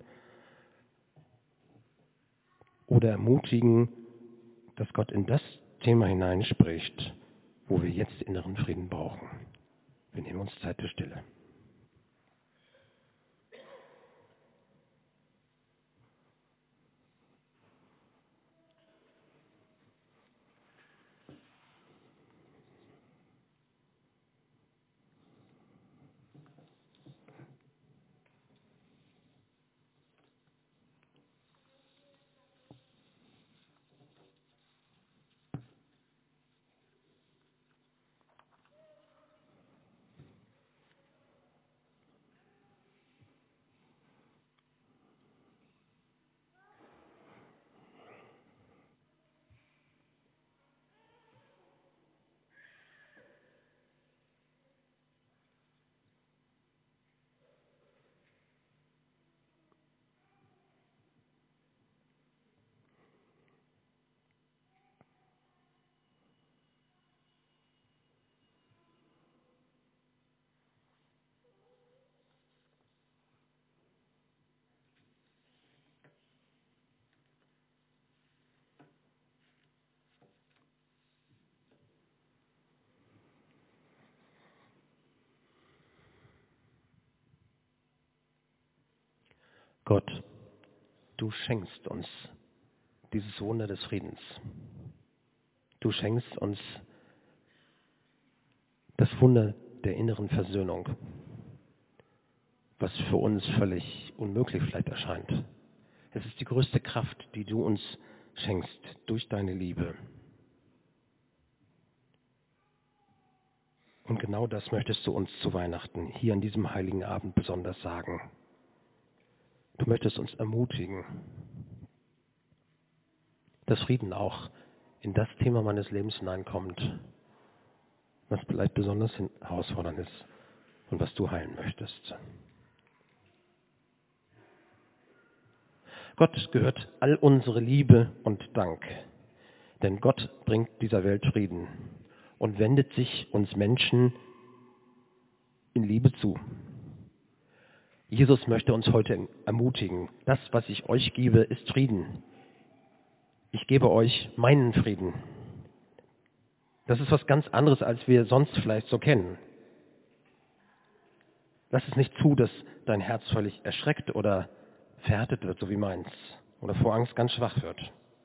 E: oder ermutigen, dass Gott in das Thema hineinspricht, wo wir jetzt inneren Frieden brauchen. Wir nehmen uns Zeit der Stille. Gott, du schenkst uns dieses Wunder des Friedens. Du schenkst uns das Wunder der inneren Versöhnung, was für uns völlig unmöglich vielleicht erscheint. Es ist die größte Kraft, die du uns schenkst durch deine Liebe. Und genau das möchtest du uns zu Weihnachten hier an diesem heiligen Abend besonders sagen. Du möchtest uns ermutigen, dass Frieden auch in das Thema meines Lebens hineinkommt, was vielleicht besonders herausfordernd ist und was du heilen möchtest. Gott gehört all unsere Liebe und Dank, denn Gott bringt dieser Welt Frieden und wendet sich uns Menschen in Liebe zu. Jesus möchte uns heute ermutigen, das, was ich euch gebe, ist Frieden. Ich gebe euch meinen Frieden. Das ist was ganz anderes, als wir sonst vielleicht so kennen. Lass es nicht zu, dass dein Herz völlig erschreckt oder verhärtet wird, so wie meins, oder vor Angst ganz schwach wird.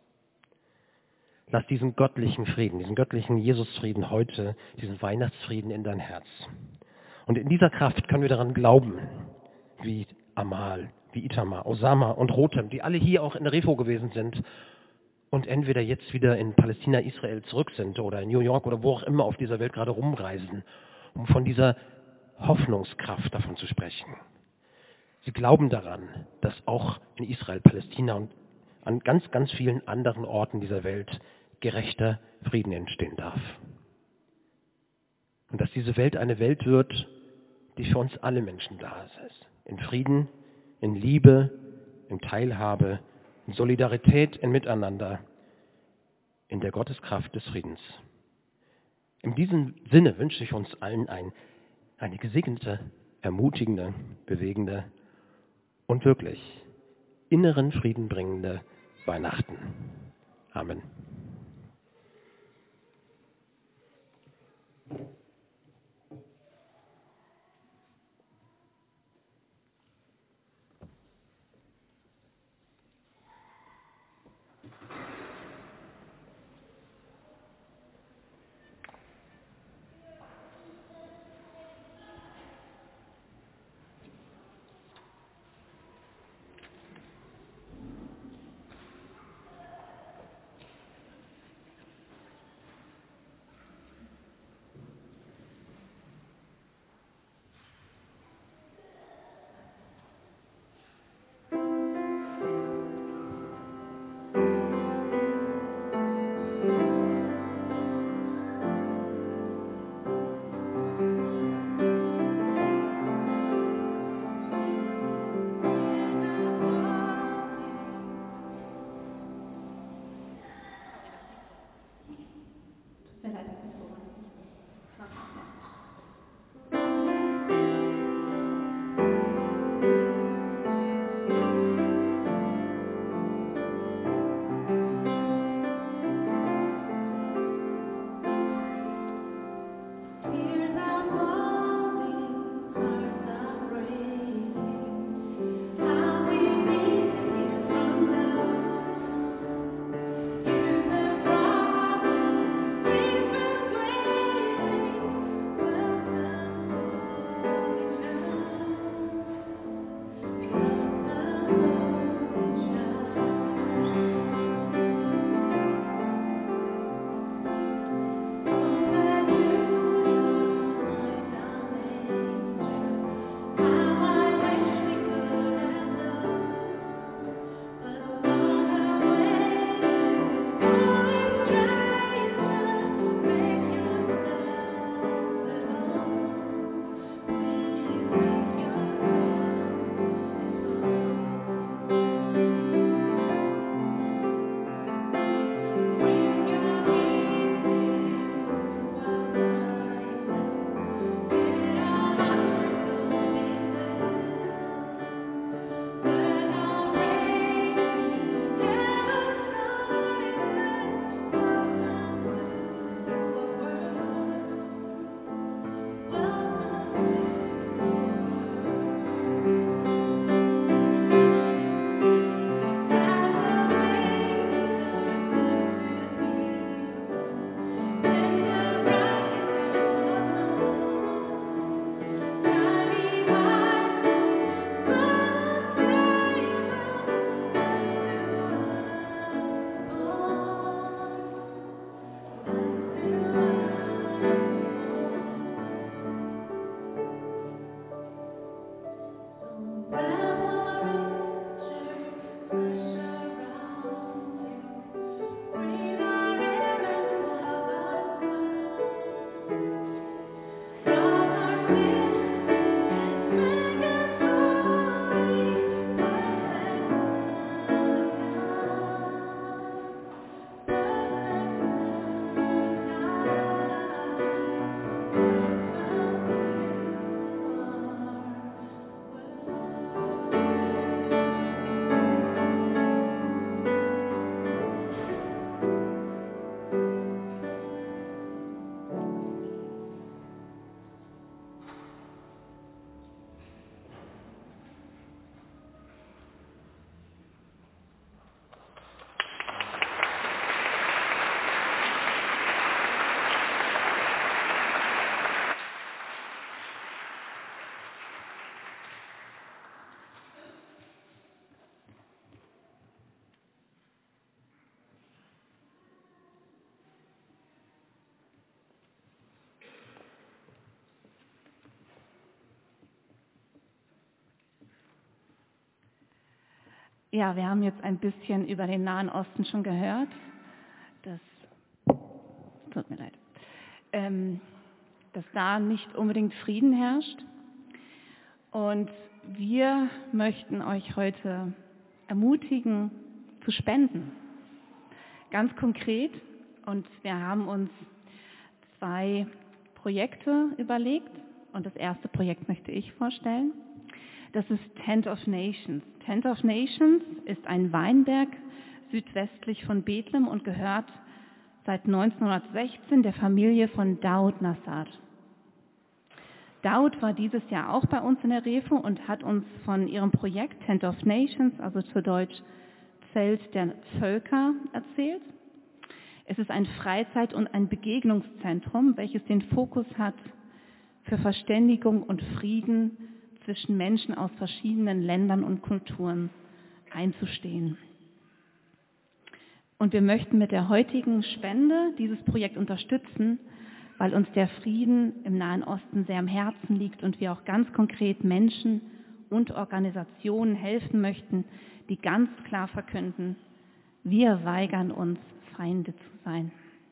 E: Lass diesen göttlichen Frieden, diesen göttlichen Jesusfrieden heute, diesen Weihnachtsfrieden in dein Herz. Und in dieser Kraft können wir daran glauben, wie Amal, wie Itamar, Osama und Rotem, die alle hier auch in der Refo gewesen sind und entweder jetzt wieder in Palästina, Israel zurück sind oder in New York oder wo auch immer auf dieser Welt gerade rumreisen, um von dieser Hoffnungskraft davon zu sprechen. Sie glauben daran, dass auch in Israel, Palästina und an ganz, ganz vielen anderen Orten dieser Welt gerechter Frieden entstehen darf. Und dass diese Welt eine Welt wird, die für uns alle Menschen da ist. In Frieden, in Liebe, in Teilhabe, in Solidarität, in Miteinander, in der Gotteskraft des Friedens. In diesem Sinne wünsche ich uns allen ein, eine gesegnete, ermutigende, bewegende und wirklich inneren Frieden bringende Weihnachten. Amen.
F: Ja, wir haben jetzt ein bisschen über den Nahen Osten schon gehört. Das tut mir leid. Ähm, dass da nicht unbedingt Frieden herrscht. Und wir möchten euch heute ermutigen, zu spenden. Ganz konkret. Und wir haben uns zwei Projekte überlegt. Und das erste Projekt möchte ich vorstellen. Das ist Tent of Nations. Tent of Nations ist ein Weinberg südwestlich von Bethlehem und gehört seit neunzehnhundertsechzehn der Familie von Daoud Nassar. Daoud war dieses Jahr auch bei uns in der Refo und hat uns von ihrem Projekt Tent of Nations, also zu Deutsch Zelt der Völker, erzählt. Es ist ein Freizeit- und ein Begegnungszentrum, welches den Fokus hat, für Verständigung und Frieden zwischen Menschen aus verschiedenen Ländern und Kulturen einzustehen. Und wir möchten mit der heutigen Spende dieses Projekt unterstützen, weil uns der Frieden im Nahen Osten sehr am Herzen liegt und wir auch ganz konkret Menschen und Organisationen helfen möchten, die ganz klar verkünden, wir weigern uns, Feinde zu sein.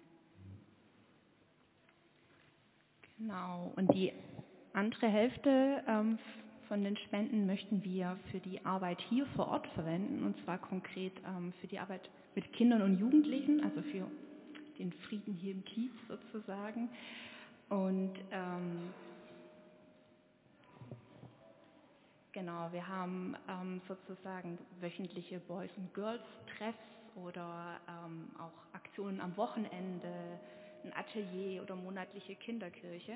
D: Genau, und die andere Hälfte ähm, von den Spenden möchten wir für die Arbeit hier vor Ort verwenden, und zwar konkret ähm, für die Arbeit mit Kindern und Jugendlichen, also für den Frieden hier im Kiez sozusagen. Und ähm, genau, wir haben ähm, sozusagen wöchentliche Boys and Girls Treffs oder ähm, auch Aktionen am Wochenende, ein Atelier oder monatliche Kinderkirche.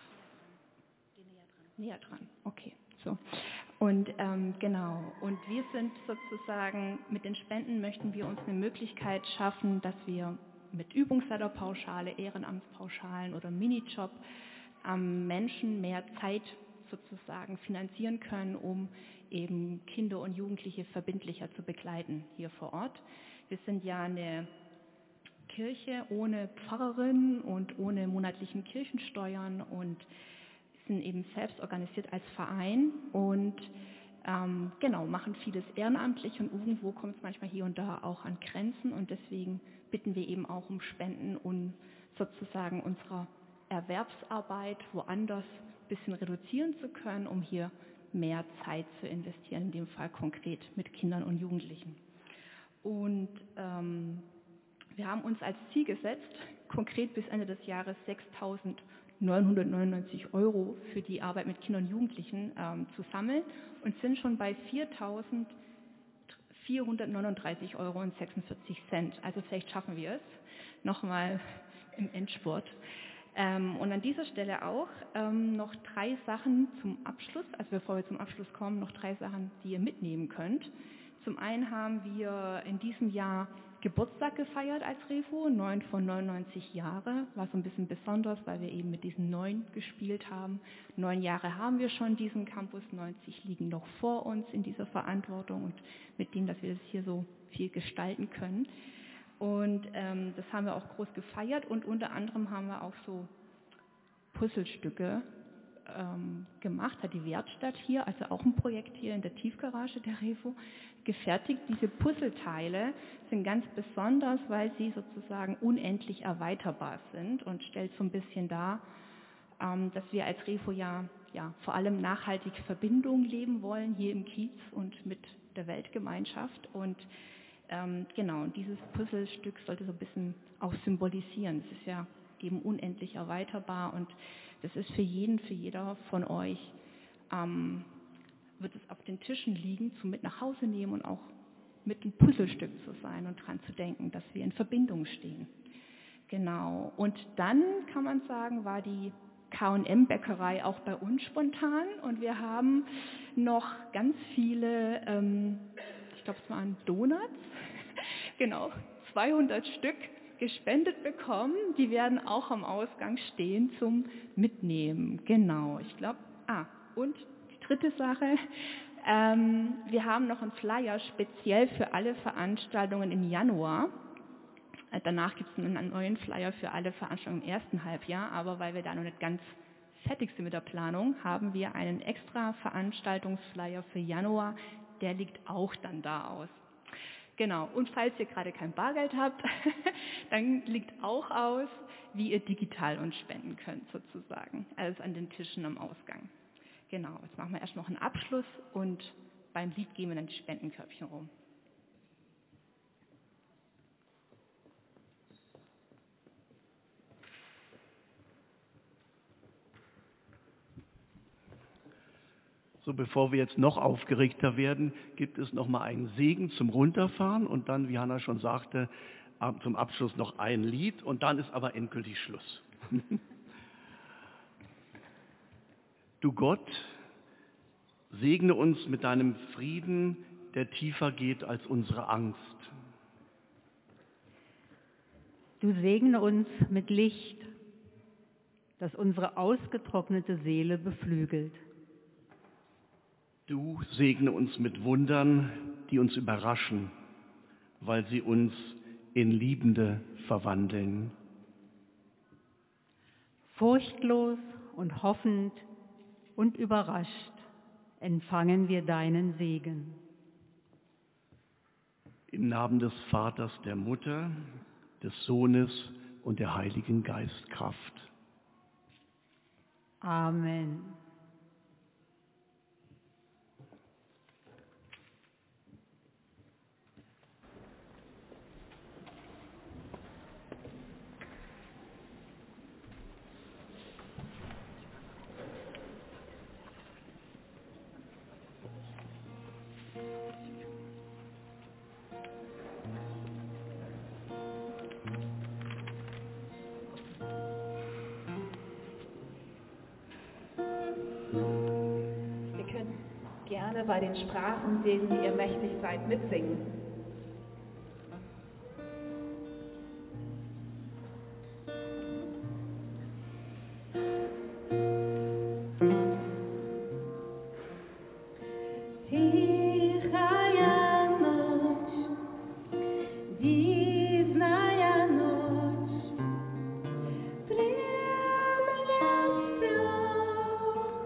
D: Näher dran, okay. So. Und ähm, genau, und wir sind sozusagen, mit den Spenden möchten wir uns eine Möglichkeit schaffen, dass wir mit Übungsleiterpauschale, Ehrenamtspauschalen oder Minijob ähm, Menschen mehr Zeit sozusagen finanzieren können, um eben Kinder und Jugendliche verbindlicher zu begleiten hier vor Ort. Wir sind ja eine Kirche ohne Pfarrerin und ohne monatlichen Kirchensteuern und sind eben selbst organisiert als Verein und ähm, genau, machen vieles ehrenamtlich und irgendwo kommt es manchmal hier und da auch an Grenzen und deswegen bitten wir eben auch um Spenden, um sozusagen unsere Erwerbsarbeit woanders ein bisschen reduzieren zu können, um hier mehr Zeit zu investieren, in dem Fall konkret mit Kindern und Jugendlichen. Und ähm, wir haben uns als Ziel gesetzt, konkret bis Ende des Jahres sechstausendneunhundertneunundneunzig Euro für die Arbeit mit Kindern und Jugendlichen ähm, zu sammeln und sind schon bei viertausendvierhundertneununddreißig Euro und sechsundvierzig Cent. Also vielleicht schaffen wir es nochmal im Endspurt. Ähm, und an dieser Stelle auch ähm, noch drei Sachen zum Abschluss, also bevor wir zum Abschluss kommen, noch drei Sachen, die ihr mitnehmen könnt. Zum einen haben wir in diesem Jahr Geburtstag gefeiert als Refo, neun von neunundneunzig Jahre, war so ein bisschen besonders, weil wir eben mit diesen neun gespielt haben. Neun Jahre haben wir schon diesen Campus, neunzig liegen noch vor uns in dieser Verantwortung und mit dem, dass wir das hier so viel gestalten können. Und ähm, das haben wir auch groß gefeiert und unter anderem haben wir auch so Puzzlestücke ähm, gemacht, hat die Werkstatt hier, also auch ein Projekt hier in der Tiefgarage der Refo, gefertigt. Diese Puzzleteile sind ganz besonders, weil sie sozusagen unendlich erweiterbar sind und stellt so ein bisschen dar, ähm, dass wir als Refo ja, ja vor allem nachhaltig Verbindung leben wollen, hier im Kiez und mit der Weltgemeinschaft. Und ähm, genau, dieses Puzzlestück sollte so ein bisschen auch symbolisieren. Es ist ja eben unendlich erweiterbar und das ist für jeden, für jeder von euch, ähm, wird es auf den Tischen liegen, zum mit nach Hause nehmen und auch mit einem Puzzlestück zu sein und dran zu denken, dass wir in Verbindung stehen. Genau. Und dann kann man sagen, war die K und M-Bäckerei auch bei uns spontan und wir haben noch ganz viele, ähm, ich glaube es waren Donuts, genau, zweihundert Stück gespendet bekommen. Die werden auch am Ausgang stehen zum Mitnehmen. Genau, ich glaube, ah, und die dritte Sache, ähm, wir haben noch einen Flyer speziell für alle Veranstaltungen im Januar. Danach gibt es einen neuen Flyer für alle Veranstaltungen im ersten Halbjahr, aber weil wir da noch nicht ganz fertig sind mit der Planung, haben wir einen extra Veranstaltungsflyer für Januar,
G: der liegt auch dann da aus. Genau, und falls ihr gerade kein Bargeld habt, dann liegt auch aus, wie ihr digital uns spenden könnt sozusagen, also an den Tischen am Ausgang. Genau, jetzt machen wir erst noch einen Abschluss und beim Lied gehen wir dann die Spendenkörbchen rum.
B: So, bevor wir jetzt noch aufgeregter werden, gibt es noch mal einen Segen zum Runterfahren und dann, wie Hanna schon sagte, zum Abschluss noch ein Lied und dann ist aber endgültig Schluss. Du Gott, segne uns mit deinem Frieden, der tiefer geht als unsere Angst.
A: Du segne uns mit Licht, das unsere ausgetrocknete Seele beflügelt.
B: Du segne uns mit Wundern, die uns überraschen, weil sie uns in Liebende verwandeln.
A: Furchtlos und hoffend und überrascht empfangen wir deinen Segen.
B: Im Namen des Vaters, der Mutter, des Sohnes und der Heiligen Geistkraft.
A: Amen.
H: Gerne bei den Sprachen, denen ihr mächtig seid, mitsingen.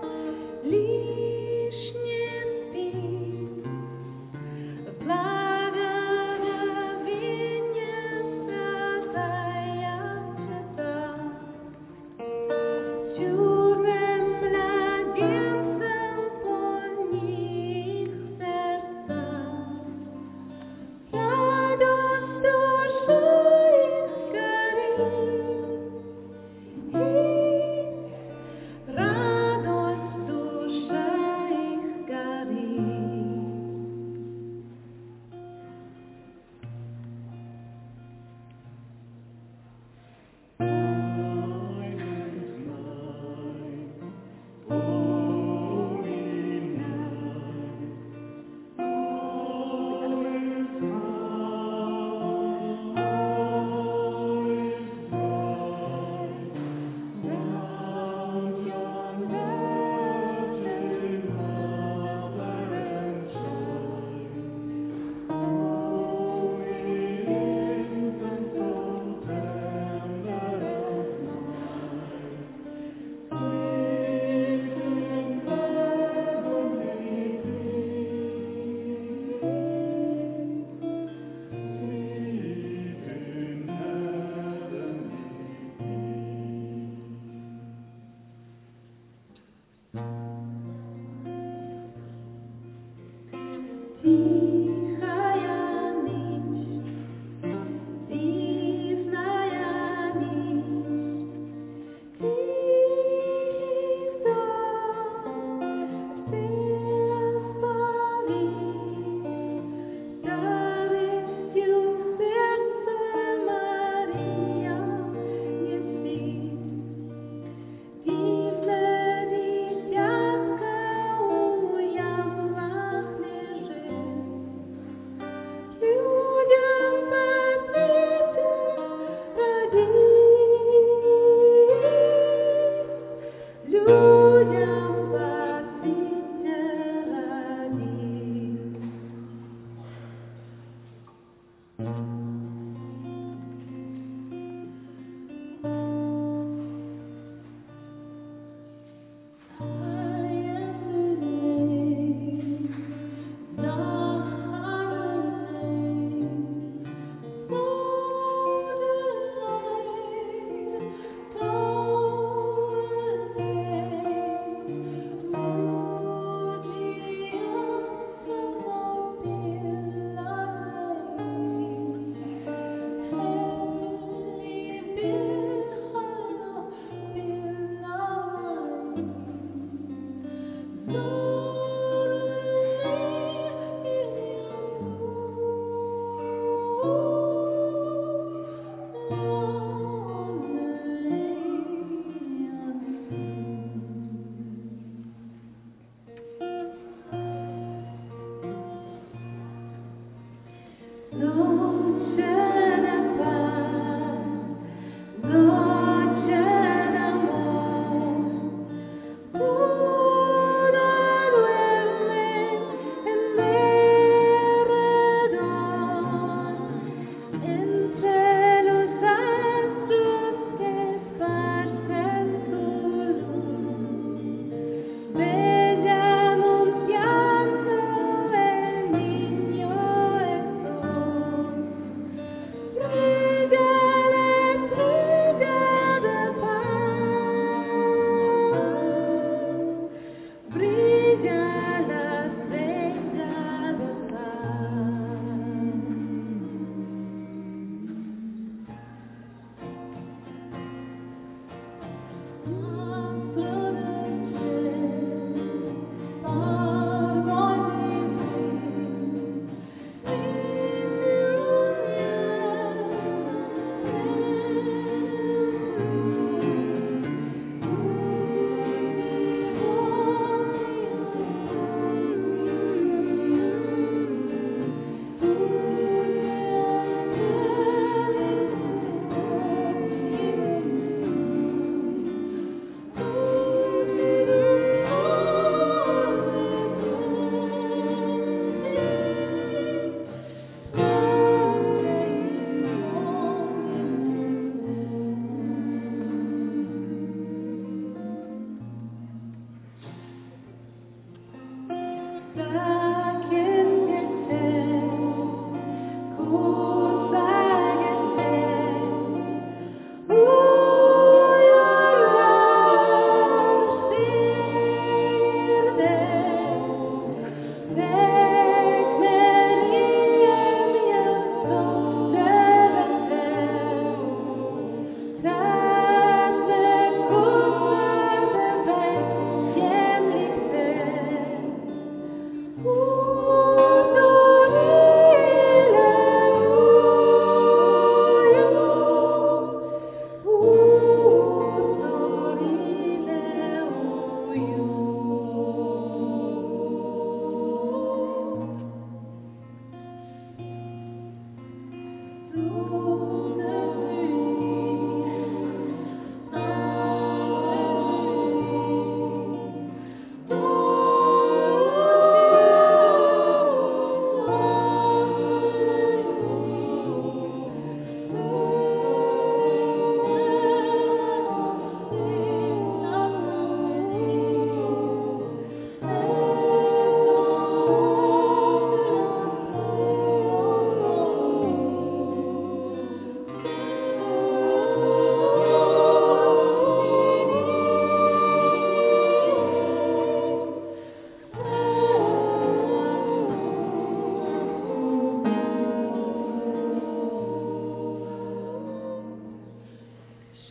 I: Благо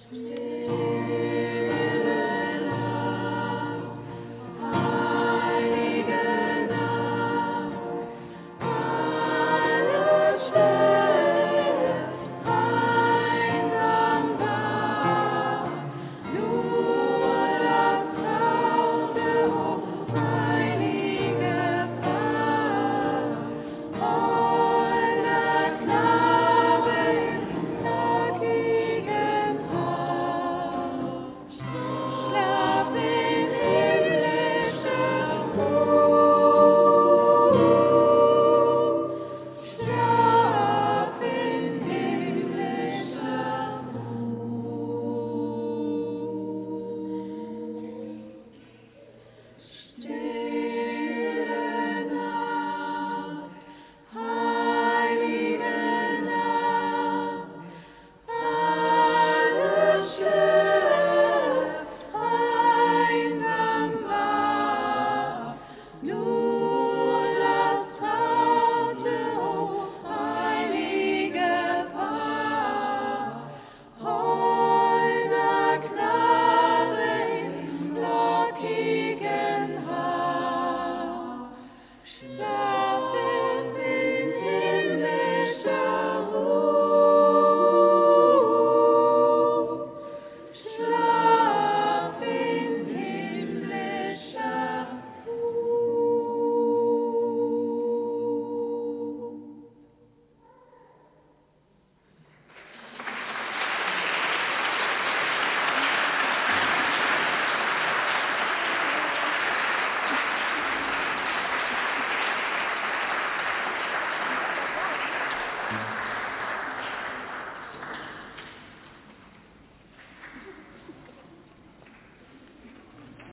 H: Still